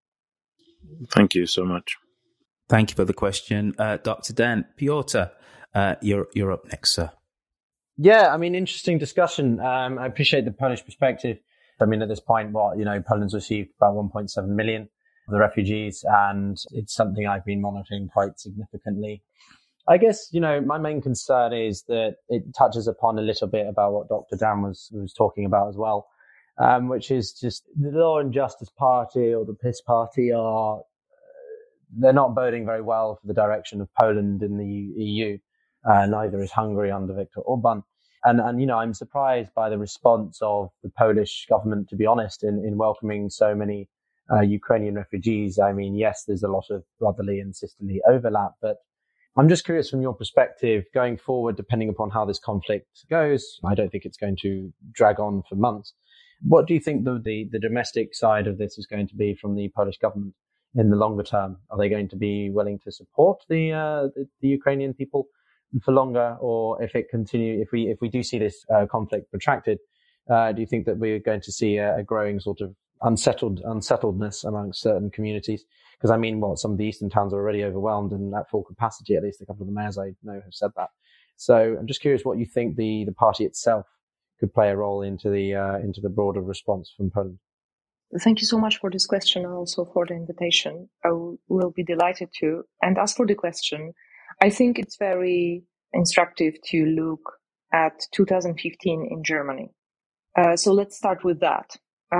Thank you so much. Thank you for the question, uh, Doctor Dan. Piotr, uh, you're, you're up next, sir. Yeah, I mean, interesting discussion. Um, I appreciate the Polish perspective. I mean, at this point, what, you know, Poland's received about one point seven million of the refugees, and it's something I've been monitoring quite significantly. I guess, you know, my main concern is that it touches upon a little bit about what Doctor Dan was, was talking about as well, um, which is just the Law and Justice Party or the PiS Party are, they're not boding very well for the direction of Poland in the E U. Uh, neither is Hungary under Viktor Orban. And, and, you know, I'm surprised by the response of the Polish government, to be honest, in, in welcoming so many uh, Ukrainian refugees. I mean, yes, there's a lot of brotherly and sisterly overlap, but I'm just curious from your perspective, going forward, depending upon how this conflict goes, I don't think it's going to drag on for months. What do you think the, the, the domestic side of this is going to be from the Polish government in the longer term? Are they going to be willing to support the, uh, the, the Ukrainian people for longer, or if it continue, if we if we do see this uh, conflict protracted, uh, do you think that we're going to see a, a growing sort of unsettled unsettledness amongst certain communities? Because I mean, what some of the eastern towns are already overwhelmed and at full capacity. At least a couple of the mayors I know have said that. So I'm just curious what you think the the party itself could play a role into the uh, into the broader response from Poland. Thank you so much for this question and also for the invitation. I will be delighted to. And as for the question, I think it's very instructive to look at two thousand fifteen in Germany. Uh, so let's start with that.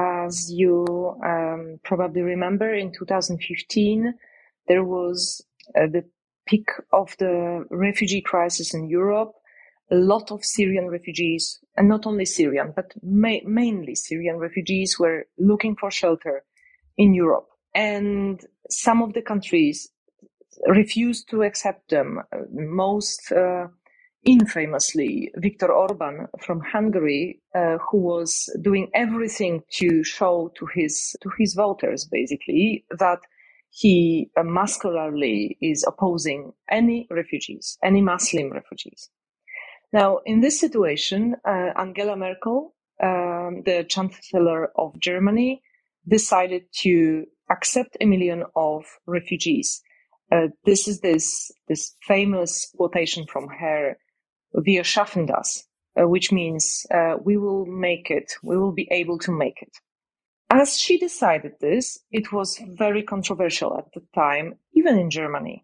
As you um, probably remember, in two thousand fifteen, there was uh, the peak of the refugee crisis in Europe. A lot of Syrian refugees, and not only Syrian, but ma- mainly Syrian refugees were looking for shelter in Europe. And some of the countries refused to accept them. Most uh, infamously, Viktor Orban from Hungary, uh, who was doing everything to show to his to his voters, basically, that he uh, muscularly is opposing any refugees, any Muslim refugees. Now, in this situation, uh, Angela Merkel, um, the Chancellor of Germany, decided to accept a million of refugees. Uh, this is this this famous quotation from her, "Wir schaffen das," uh, which means uh, we will make it, we will be able to make it. As she decided this, it was very controversial at the time, even in Germany.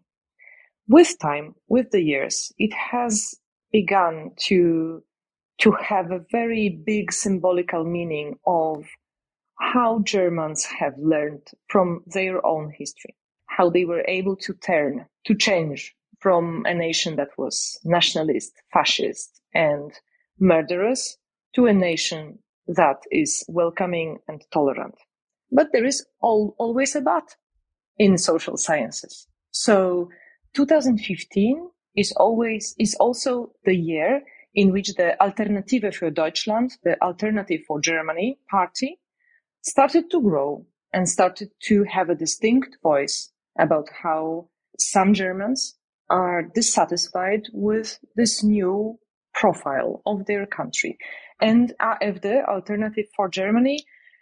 With time, with the years, it has begun to to have a very big symbolical meaning of how Germans have learned from their own history, how they were able to turn, to change from a nation that was nationalist, fascist, and murderous to a nation that is welcoming and tolerant. But there is all, always a but in social sciences. So two thousand fifteen is always, is also the year in which the Alternative für Deutschland, the Alternative for Germany party, started to grow and started to have a distinct voice about how some Germans are dissatisfied with this new profile of their country. And A F D, Alternative for Germany,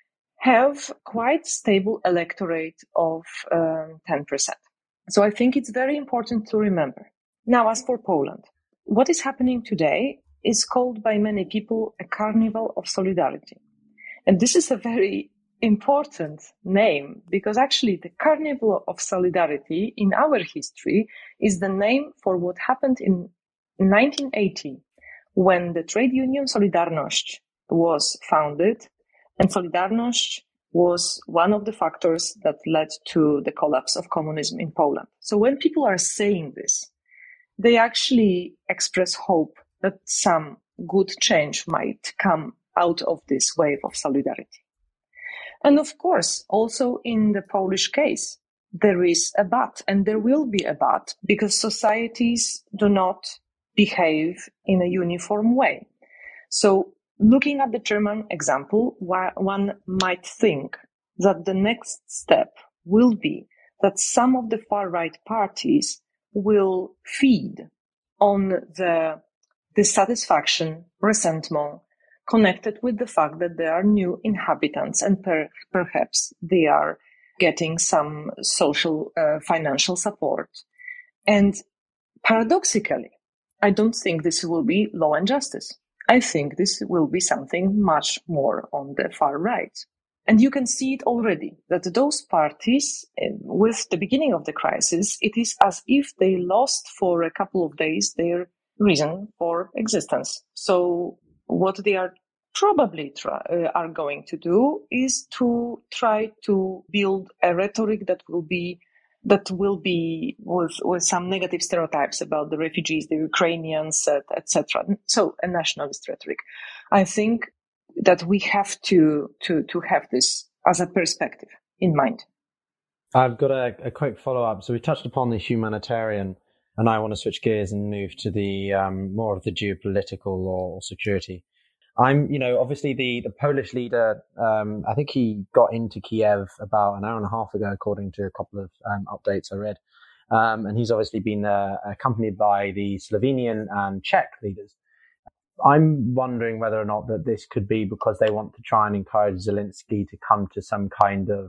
have quite stable electorate of um, ten percent. So I think it's very important to remember. Now, as for Poland, what is happening today is called by many people a carnival of solidarity. And this is a very important name because actually the Carnival of Solidarity in our history is the name for what happened in nineteen eighty when the trade union Solidarność was founded, and Solidarność was one of the factors that led to the collapse of communism in Poland. So when people are saying this, they actually express hope that some good change might come out of this wave of solidarity. And of course, also in the Polish case, there is a but, and there will be a but, because societies do not behave in a uniform way. So looking at the German example, one might think that the next step will be that some of the far-right parties will feed on the dissatisfaction, resentment, connected with the fact that there are new inhabitants and per- perhaps they are getting some social, uh, financial support. And paradoxically, I don't think this will be law and justice. I think this will be something much more on the far right. And you can see it already, that those parties, with the beginning of the crisis, it is as if they lost for a couple of days their reason for existence. So what they are probably try, uh, are going to do is to try to build a rhetoric that will be that will be with, with some negative stereotypes about the refugees, the Ukrainians, et cetera. So a nationalist rhetoric. I think that we have to to to have this as a perspective in mind. I've got a, a quick follow-up. So we touched upon the humanitarian, and I want to switch gears and move to the um, more of the geopolitical or security. I'm, you know, obviously the, the Polish leader, um, I think he got into Kiev about an hour and a half ago, according to a couple of um, updates I read. Um, and he's obviously been uh, accompanied by the Slovenian and Czech leaders. I'm wondering whether or not that this could be because they want to try and encourage Zelensky to come to some kind of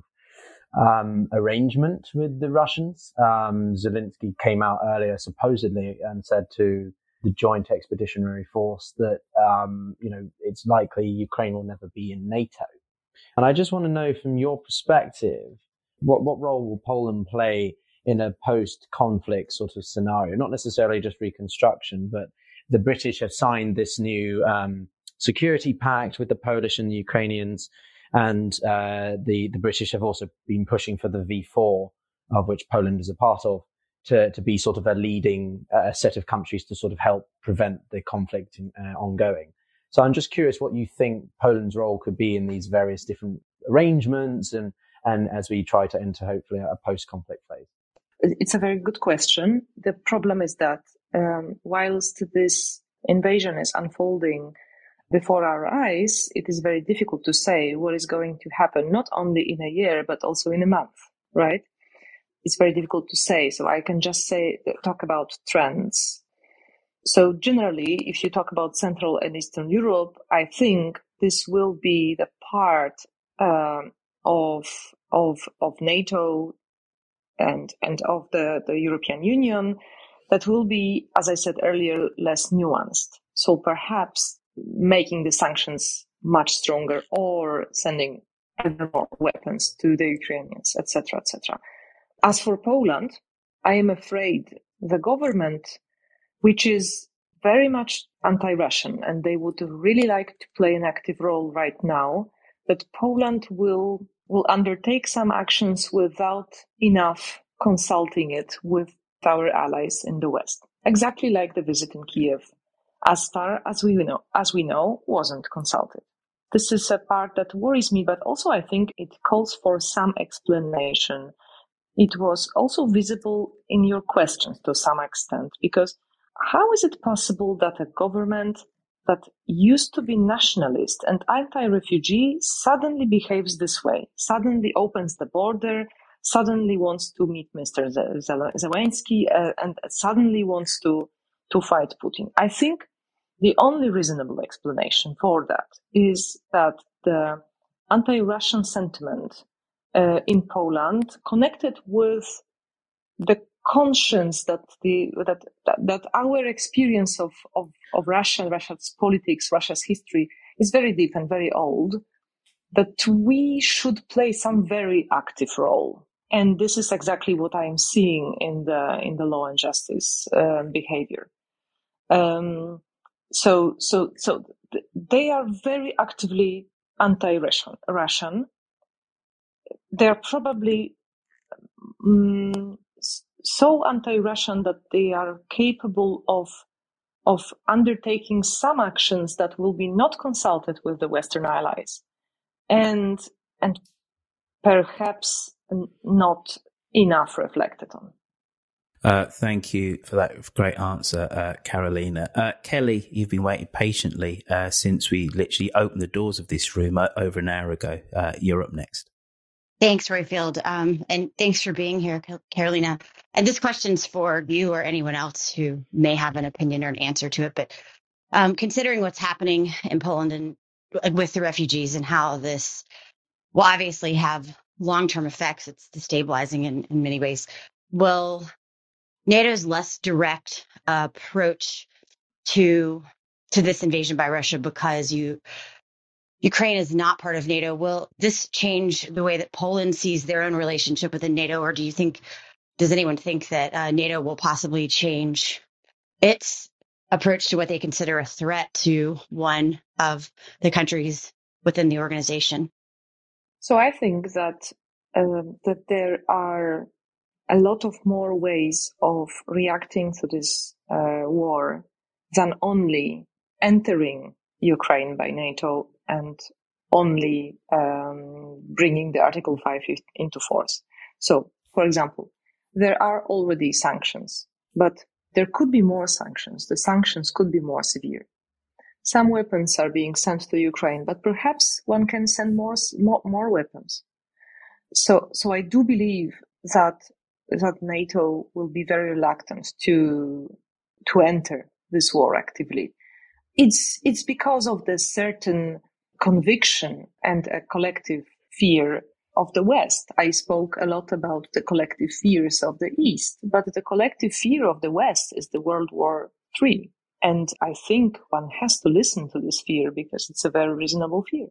um, arrangement with the Russians. Um, Zelensky came out earlier, supposedly, and said to the Joint Expeditionary Force that, um, you know, it's likely Ukraine will never be in NATO. And I just want to know from your perspective, what, what role will Poland play in a post-conflict sort of scenario? Not necessarily just reconstruction, but the British have signed this new um, security pact with the Polish and the Ukrainians, and uh, the, the British have also been pushing for the V four, of which Poland is a part of, to, to be sort of a leading uh, set of countries to sort of help prevent the conflict in, uh, ongoing. So I'm just curious what you think Poland's role could be in these various different arrangements and, and as we try to enter hopefully a post-conflict phase. It's a very good question. The problem is that um, whilst this invasion is unfolding before our eyes, it is very difficult to say what is going to happen, not only in a year, but also in a month, right? It's very difficult to say. So I can just say, talk about trends. So generally, if you talk about Central and Eastern Europe, I think this will be the part um, of, of, of NATO and, and of the, the European Union that will be, as I said earlier, less nuanced. So perhaps making the sanctions much stronger or sending ever more weapons to the Ukrainians, et cetera, et cetera. As for Poland, I am afraid the government, which is very much anti-Russian, and they would really like to play an active role right now, that Poland will will undertake some actions without enough consulting it with our allies in the West. Exactly like the visit in Kiev, as far as we know, as we know, wasn't consulted. This is a part that worries me, but also I think it calls for some explanation. It was also visible in your questions to some extent, because how is it possible that a government that used to be nationalist and anti-refugee suddenly behaves this way, suddenly opens the border, suddenly wants to meet Mister Zelensky, uh, and suddenly wants to, to fight Putin? I think the only reasonable explanation for that is that the anti-Russian sentiment uh, in Poland connected with the conscience that the that that, that our experience of, of, of Russia, Russia's politics, Russia's history is very deep and very old, that we should play some very active role. And this is exactly what I am seeing in the in the law and justice uh, behavior. Um, so so so th- they are very actively anti-Russian. Russian. They are probably um, so anti-Russian that they are capable of of undertaking some actions that will be not consulted with the Western allies, and and perhaps not enough reflected on. Uh, thank you for that great answer, uh, Carolina. Uh, Kelly, you've been waiting patiently uh, since we literally opened the doors of this room uh, over an hour ago. Uh, you're up next. Thanks, Royfield. Um, and thanks for being here, Carolina. And this question's for you or anyone else who may have an opinion or an answer to it. But um, considering what's happening in Poland and with the refugees and how this will obviously have long-term effects, it's destabilizing in, in many ways. Will NATO's less direct uh, approach to to this invasion by Russia, because you Ukraine is not part of NATO, will this change the way that Poland sees their own relationship within NATO? Or do you think, does anyone think that uh, NATO will possibly change its approach to what they consider a threat to one of the countries within the organization? So I think that um, that there are a lot of more ways of reacting to this uh, war than only entering Ukraine by NATO and only um, bringing the Article five into force. So, for example, there are already sanctions, but there could be more sanctions. The sanctions could be more severe. Some weapons are being sent to Ukraine, but perhaps one can send more more, more weapons. So, so I do believe that that NATO will be very reluctant to to enter this war actively. It's it's because of the certain conviction and a collective fear of the West. I spoke a lot about the collective fears of the East, but the collective fear of the West is the World War Three. And I think one has to listen to this fear because it's a very reasonable fear.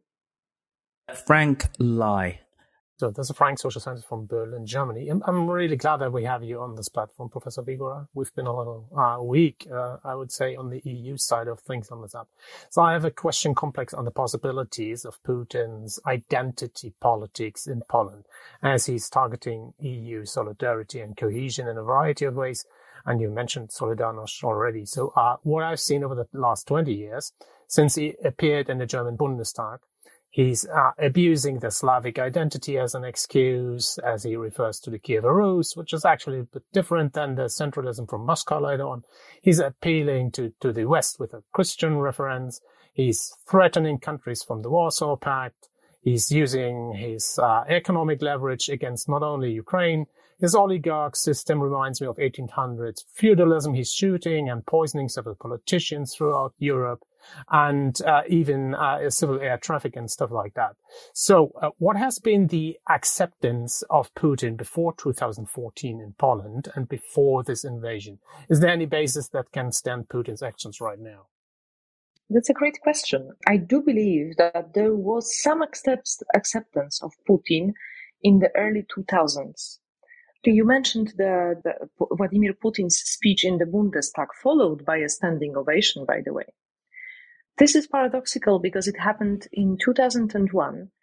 Frank Lai. So this is Frank, social scientist from Berlin, Germany. I'm, I'm really glad that we have you on this platform, Professor Vigora. We've been a little uh, weak, uh, I would say, on the E U side of things on this app. So I have a question complex on the possibilities of Putin's identity politics in Poland, as he's targeting E U solidarity and cohesion in a variety of ways. And you mentioned Solidarność already. So uh, what I've seen over the last twenty years, since he appeared in the German Bundestag, he's uh, abusing the Slavic identity as an excuse, as he refers to the Kiev Rus, which is actually a bit different than the centralism from Moscow later on. He's appealing to, to the West with a Christian reference. He's threatening countries from the Warsaw Pact. He's using his uh, economic leverage against not only Ukraine. His oligarch system reminds me of eighteen hundreds feudalism. He's shooting and poisoning several politicians throughout Europe, and uh, even uh, civil air traffic and stuff like that. So uh, what has been the acceptance of Putin before two thousand fourteen in Poland and before this invasion? Is there any basis that can stand Putin's actions right now? That's a great question. I do believe that there was some accept- acceptance of Putin in the early two thousands. You mentioned the, the Vladimir Putin's speech in the Bundestag, followed by a standing ovation, by the way. This is paradoxical because it happened in two thousand one,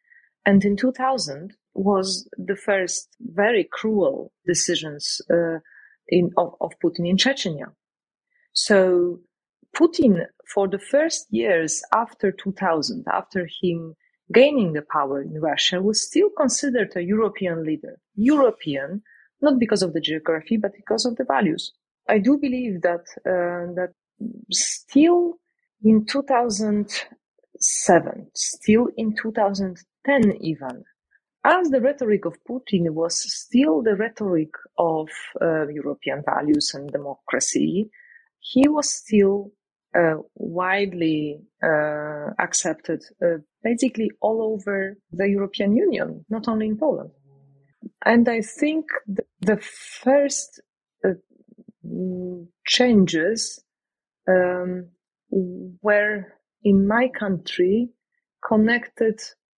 And in two thousand was the first very cruel decisions uh, in, of, of Putin in Chechnya. So Putin, for the first years after two thousand, after him gaining the power in Russia, was still considered a European leader. European, not because of the geography, but because of the values. I do believe that uh, that still in two thousand seven, still in two thousand ten even, as the rhetoric of Putin was still the rhetoric of uh, European values and democracy, he was still uh, widely uh, accepted uh, basically all over the European Union, not only in Poland. And I think the, the first uh, changes um, were in my country connected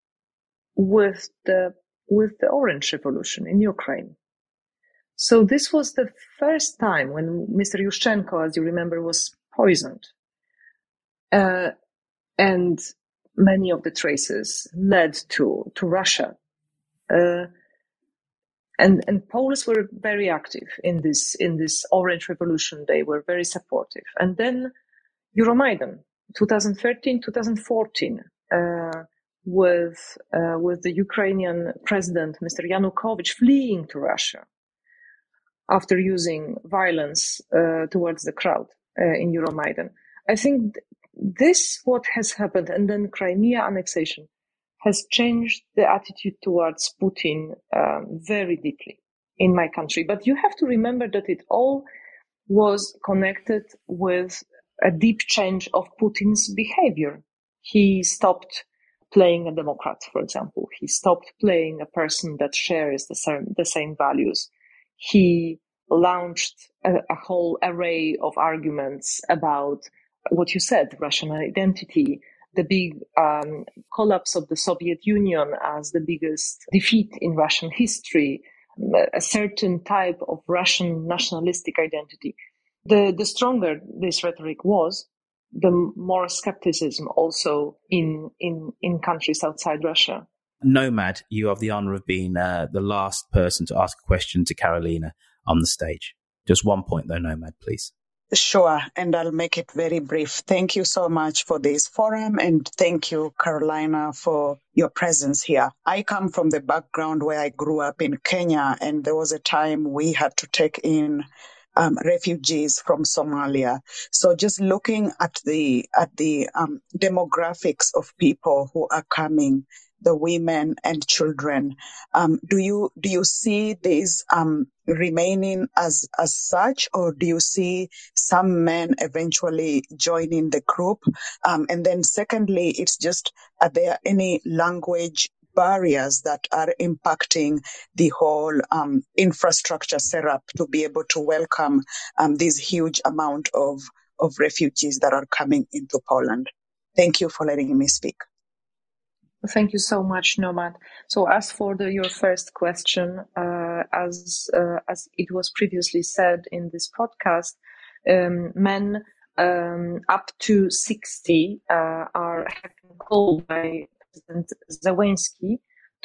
with the with the Orange Revolution in Ukraine. So this was the first time when Mister Yushchenko, as you remember, was poisoned. Uh, and many of the traces led to, to Russia. Uh, and, and Poles were very active in this, in this Orange Revolution. They were very supportive. And then Euromaidan, twenty thirteen, twenty fourteen, uh, with, uh, with the Ukrainian president, Mister Yanukovych, fleeing to Russia after using violence uh, towards the crowd uh, in Euromaidan. I think th- this, what has happened, and then Crimea annexation, has changed the attitude towards Putin um, very deeply in my country. But you have to remember that it all was connected with a deep change of Putin's behavior. He stopped playing a Democrat, for example. He stopped playing a person that shares the same, the same values. He launched a, a whole array of arguments about what you said, Russian identity, the big um, collapse of the Soviet Union as the biggest defeat in Russian history, a certain type of Russian nationalistic identity. The, the stronger this rhetoric was, the more skepticism also in, in, in countries outside Russia. Nomad, you have the honor of being uh, the last person to ask a question to Karolina on the stage. Just one point though, Nomad, please. Sure, and I'll make it very brief. Thank you so much for this forum, and thank you, Karolina, for your presence here. I come from the background where I grew up in Kenya, and there was a time we had to take in um, refugees from Somalia. So just looking at the at the um, demographics of people who are coming, the women and children, um, do you do you see these um, remaining as as such, or do you see some men eventually joining the group? Um, and then secondly, it's just, are there any language barriers that are impacting the whole um, infrastructure setup to be able to welcome um, this huge amount of, of refugees that are coming into Poland? Thank you for letting me speak. Thank you so much, Nomad. So as for the, your first question, uh, as uh, as it was previously said in this podcast, um, men um, up to sixty uh, are called by President Zelensky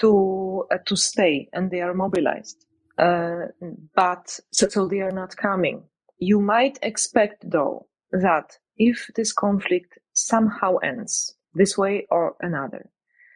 to uh, to stay, and they are mobilized. Uh, but so, so they are not coming. You might expect, though, that if this conflict somehow ends this way or another,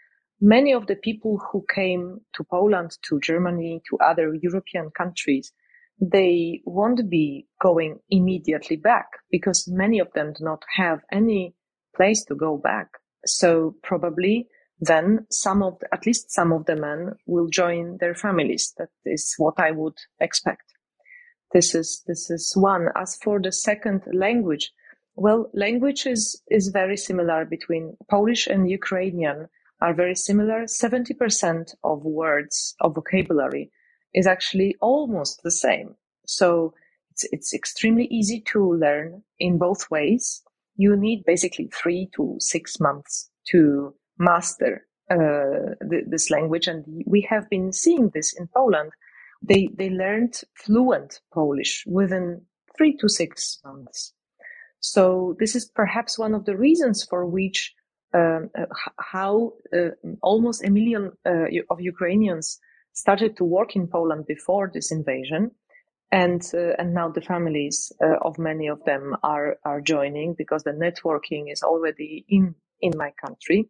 many of the people who came to Poland, to Germany, to other European countries, they won't be going immediately back because many of them do not have any place to go back. So probably then some of, the, at least some of the men will join their families. That is what I would expect. This is, this is one. As for the second, language, well, language is, is very similar between Polish and Ukrainian. Are very similar. seventy percent of words, of vocabulary, is actually almost the same. So it's, it's extremely easy to learn in both ways. You need basically three to six months to master uh, th- this language. And we have been seeing this in Poland. They, they learned fluent Polish within three to six months. So this is perhaps one of the reasons for which um, uh, how uh, almost a million uh, of Ukrainians started to work in Poland before this invasion. And uh, and now the families uh, of many of them are are joining, because the networking is already in in my country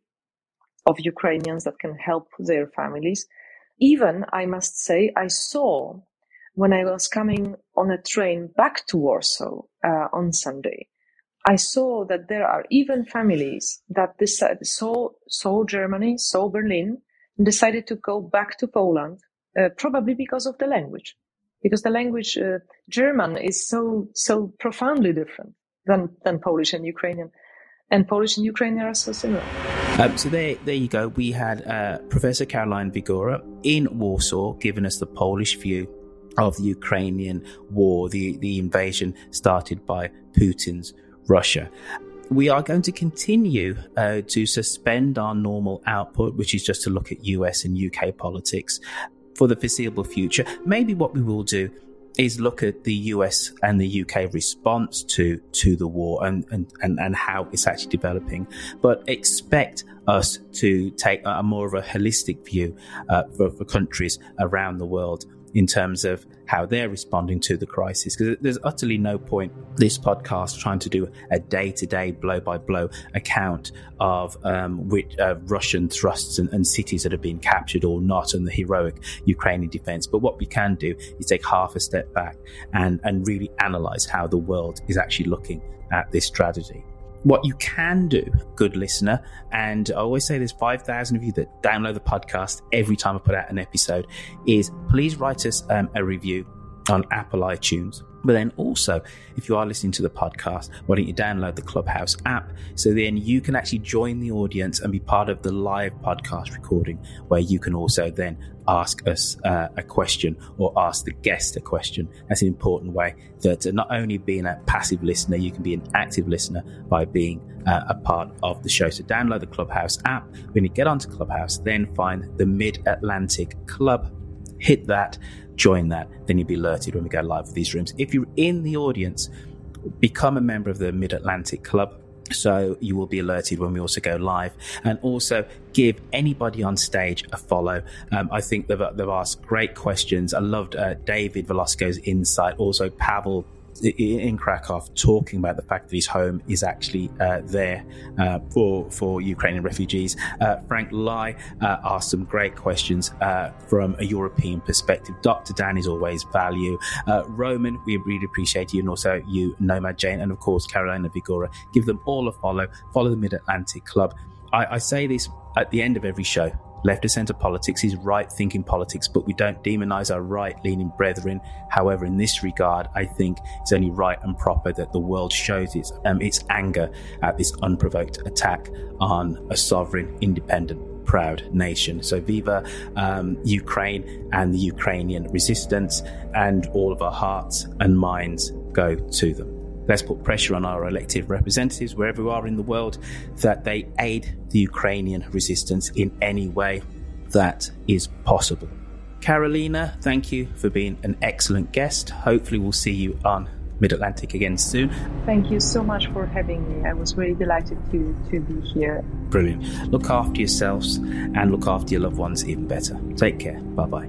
of Ukrainians that can help their families. Even, I must say, I saw when I was coming on a train back to Warsaw uh, on Sunday, I saw that there are even families that decided, saw saw Germany, saw Berlin, and decided to go back to Poland, uh, probably because of the language. Because the language uh, German is so so profoundly different than, than Polish and Ukrainian, and Polish and Ukrainian are so similar. Um, so there, there you go. We had uh, Professor Karolina Wigora in Warsaw giving us the Polish view of the Ukrainian war, the the invasion started by Putin's Russia. We are going to continue uh, to suspend our normal output, which is just to look at U S and U K politics, for the foreseeable future. Maybe what we will do is look at the U S and the U K response to to the war and and, and, and how it's actually developing. But expect us to take a more of a holistic view uh, for, for countries around the world in terms of how they're responding to the crisis. Because there's utterly no point this podcast trying to do a day-to-day, blow-by-blow account of um, which, uh, Russian thrusts and, and cities that have been captured or not, and the heroic Ukrainian defense. But what we can do is take half a step back and, and really analyze how the world is actually looking at this tragedy. What you can do, good listener, and I always say there's five thousand of you that download the podcast every time I put out an episode, is please write us um, a review on Apple iTunes. But then also, if you are listening to the podcast, why don't you download the Clubhouse app, so then you can actually join the audience and be part of the live podcast recording, where you can also then ask us uh, a question or ask the guest a question. That's an important way that not only being a passive listener, you can be an active listener by being uh, a part of the show. So download the Clubhouse app. When you get onto Clubhouse, then find the Mid-Atlantic Club, hit that, join that, then you'll be alerted when we go live with these rooms. If you're in the audience, become a member of the Mid-Atlantic Club, so you will be alerted when we also go live. And also give anybody on stage a follow. Um, I think they've, they've asked great questions. I loved uh, David Velasco's insight. Also Pavel in Krakow talking about the fact that his home is actually uh, there uh, for for Ukrainian refugees. Uh, Frank Lai uh, asked some great questions uh, from a European perspective. Doctor Dan is always value. Uh, Roman, we really appreciate you, and also you, Nomad Jane, and of course Karolina Wigora. Give them all a follow. Follow the Mid-Atlantic Club. I, I say this at the end of every show. Left of centre politics is right-thinking politics, but we don't demonise our right-leaning brethren. However, in this regard, I think it's only right and proper that the world shows its um, its anger at this unprovoked attack on a sovereign, independent, proud nation. So viva um, Ukraine and the Ukrainian resistance, and all of our hearts and minds go to them. Let's put pressure on our elected representatives, wherever we are in the world, that they aid the Ukrainian resistance in any way that is possible. Karolina, thank you for being an excellent guest. Hopefully we'll see you on Mid-Atlantic again soon. Thank you so much for having me. I was really delighted to, to be here. Brilliant. Look after yourselves and look after your loved ones even better. Take care. Bye-bye.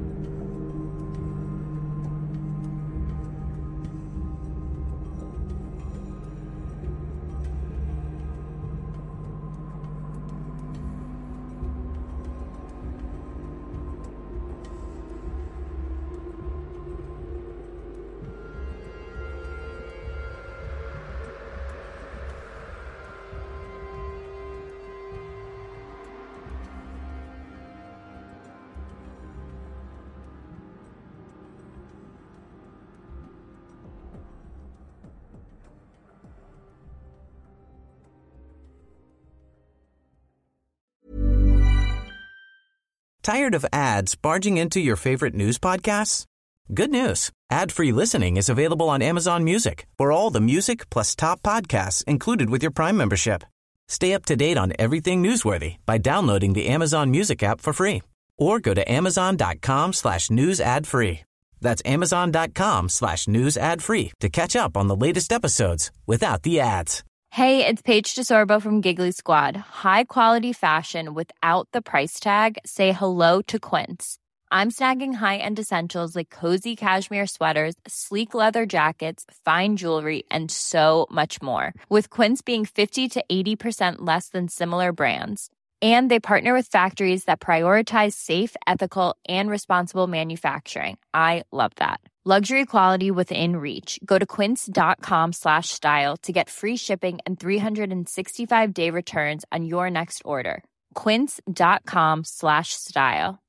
Tired of ads barging into your favorite news podcasts? Good news. Ad-free listening is available on Amazon Music for all the music plus top podcasts included with your Prime membership. Stay up to date on everything newsworthy by downloading the Amazon Music app for free or go to amazon.com slash news ad free. That's amazon.com slash news ad free to catch up on the latest episodes without the ads. Hey, it's Paige DeSorbo from Giggly Squad. High quality fashion without the price tag. Say hello to Quince. I'm snagging high-end essentials like cozy cashmere sweaters, sleek leather jackets, fine jewelry, and so much more. With Quince being fifty to eighty percent less than similar brands. And they partner with factories that prioritize safe, ethical, and responsible manufacturing. I love that. Luxury quality within reach. Go to quince.com slash style to get free shipping and three sixty-five day returns on your next order. Quince.com slash style.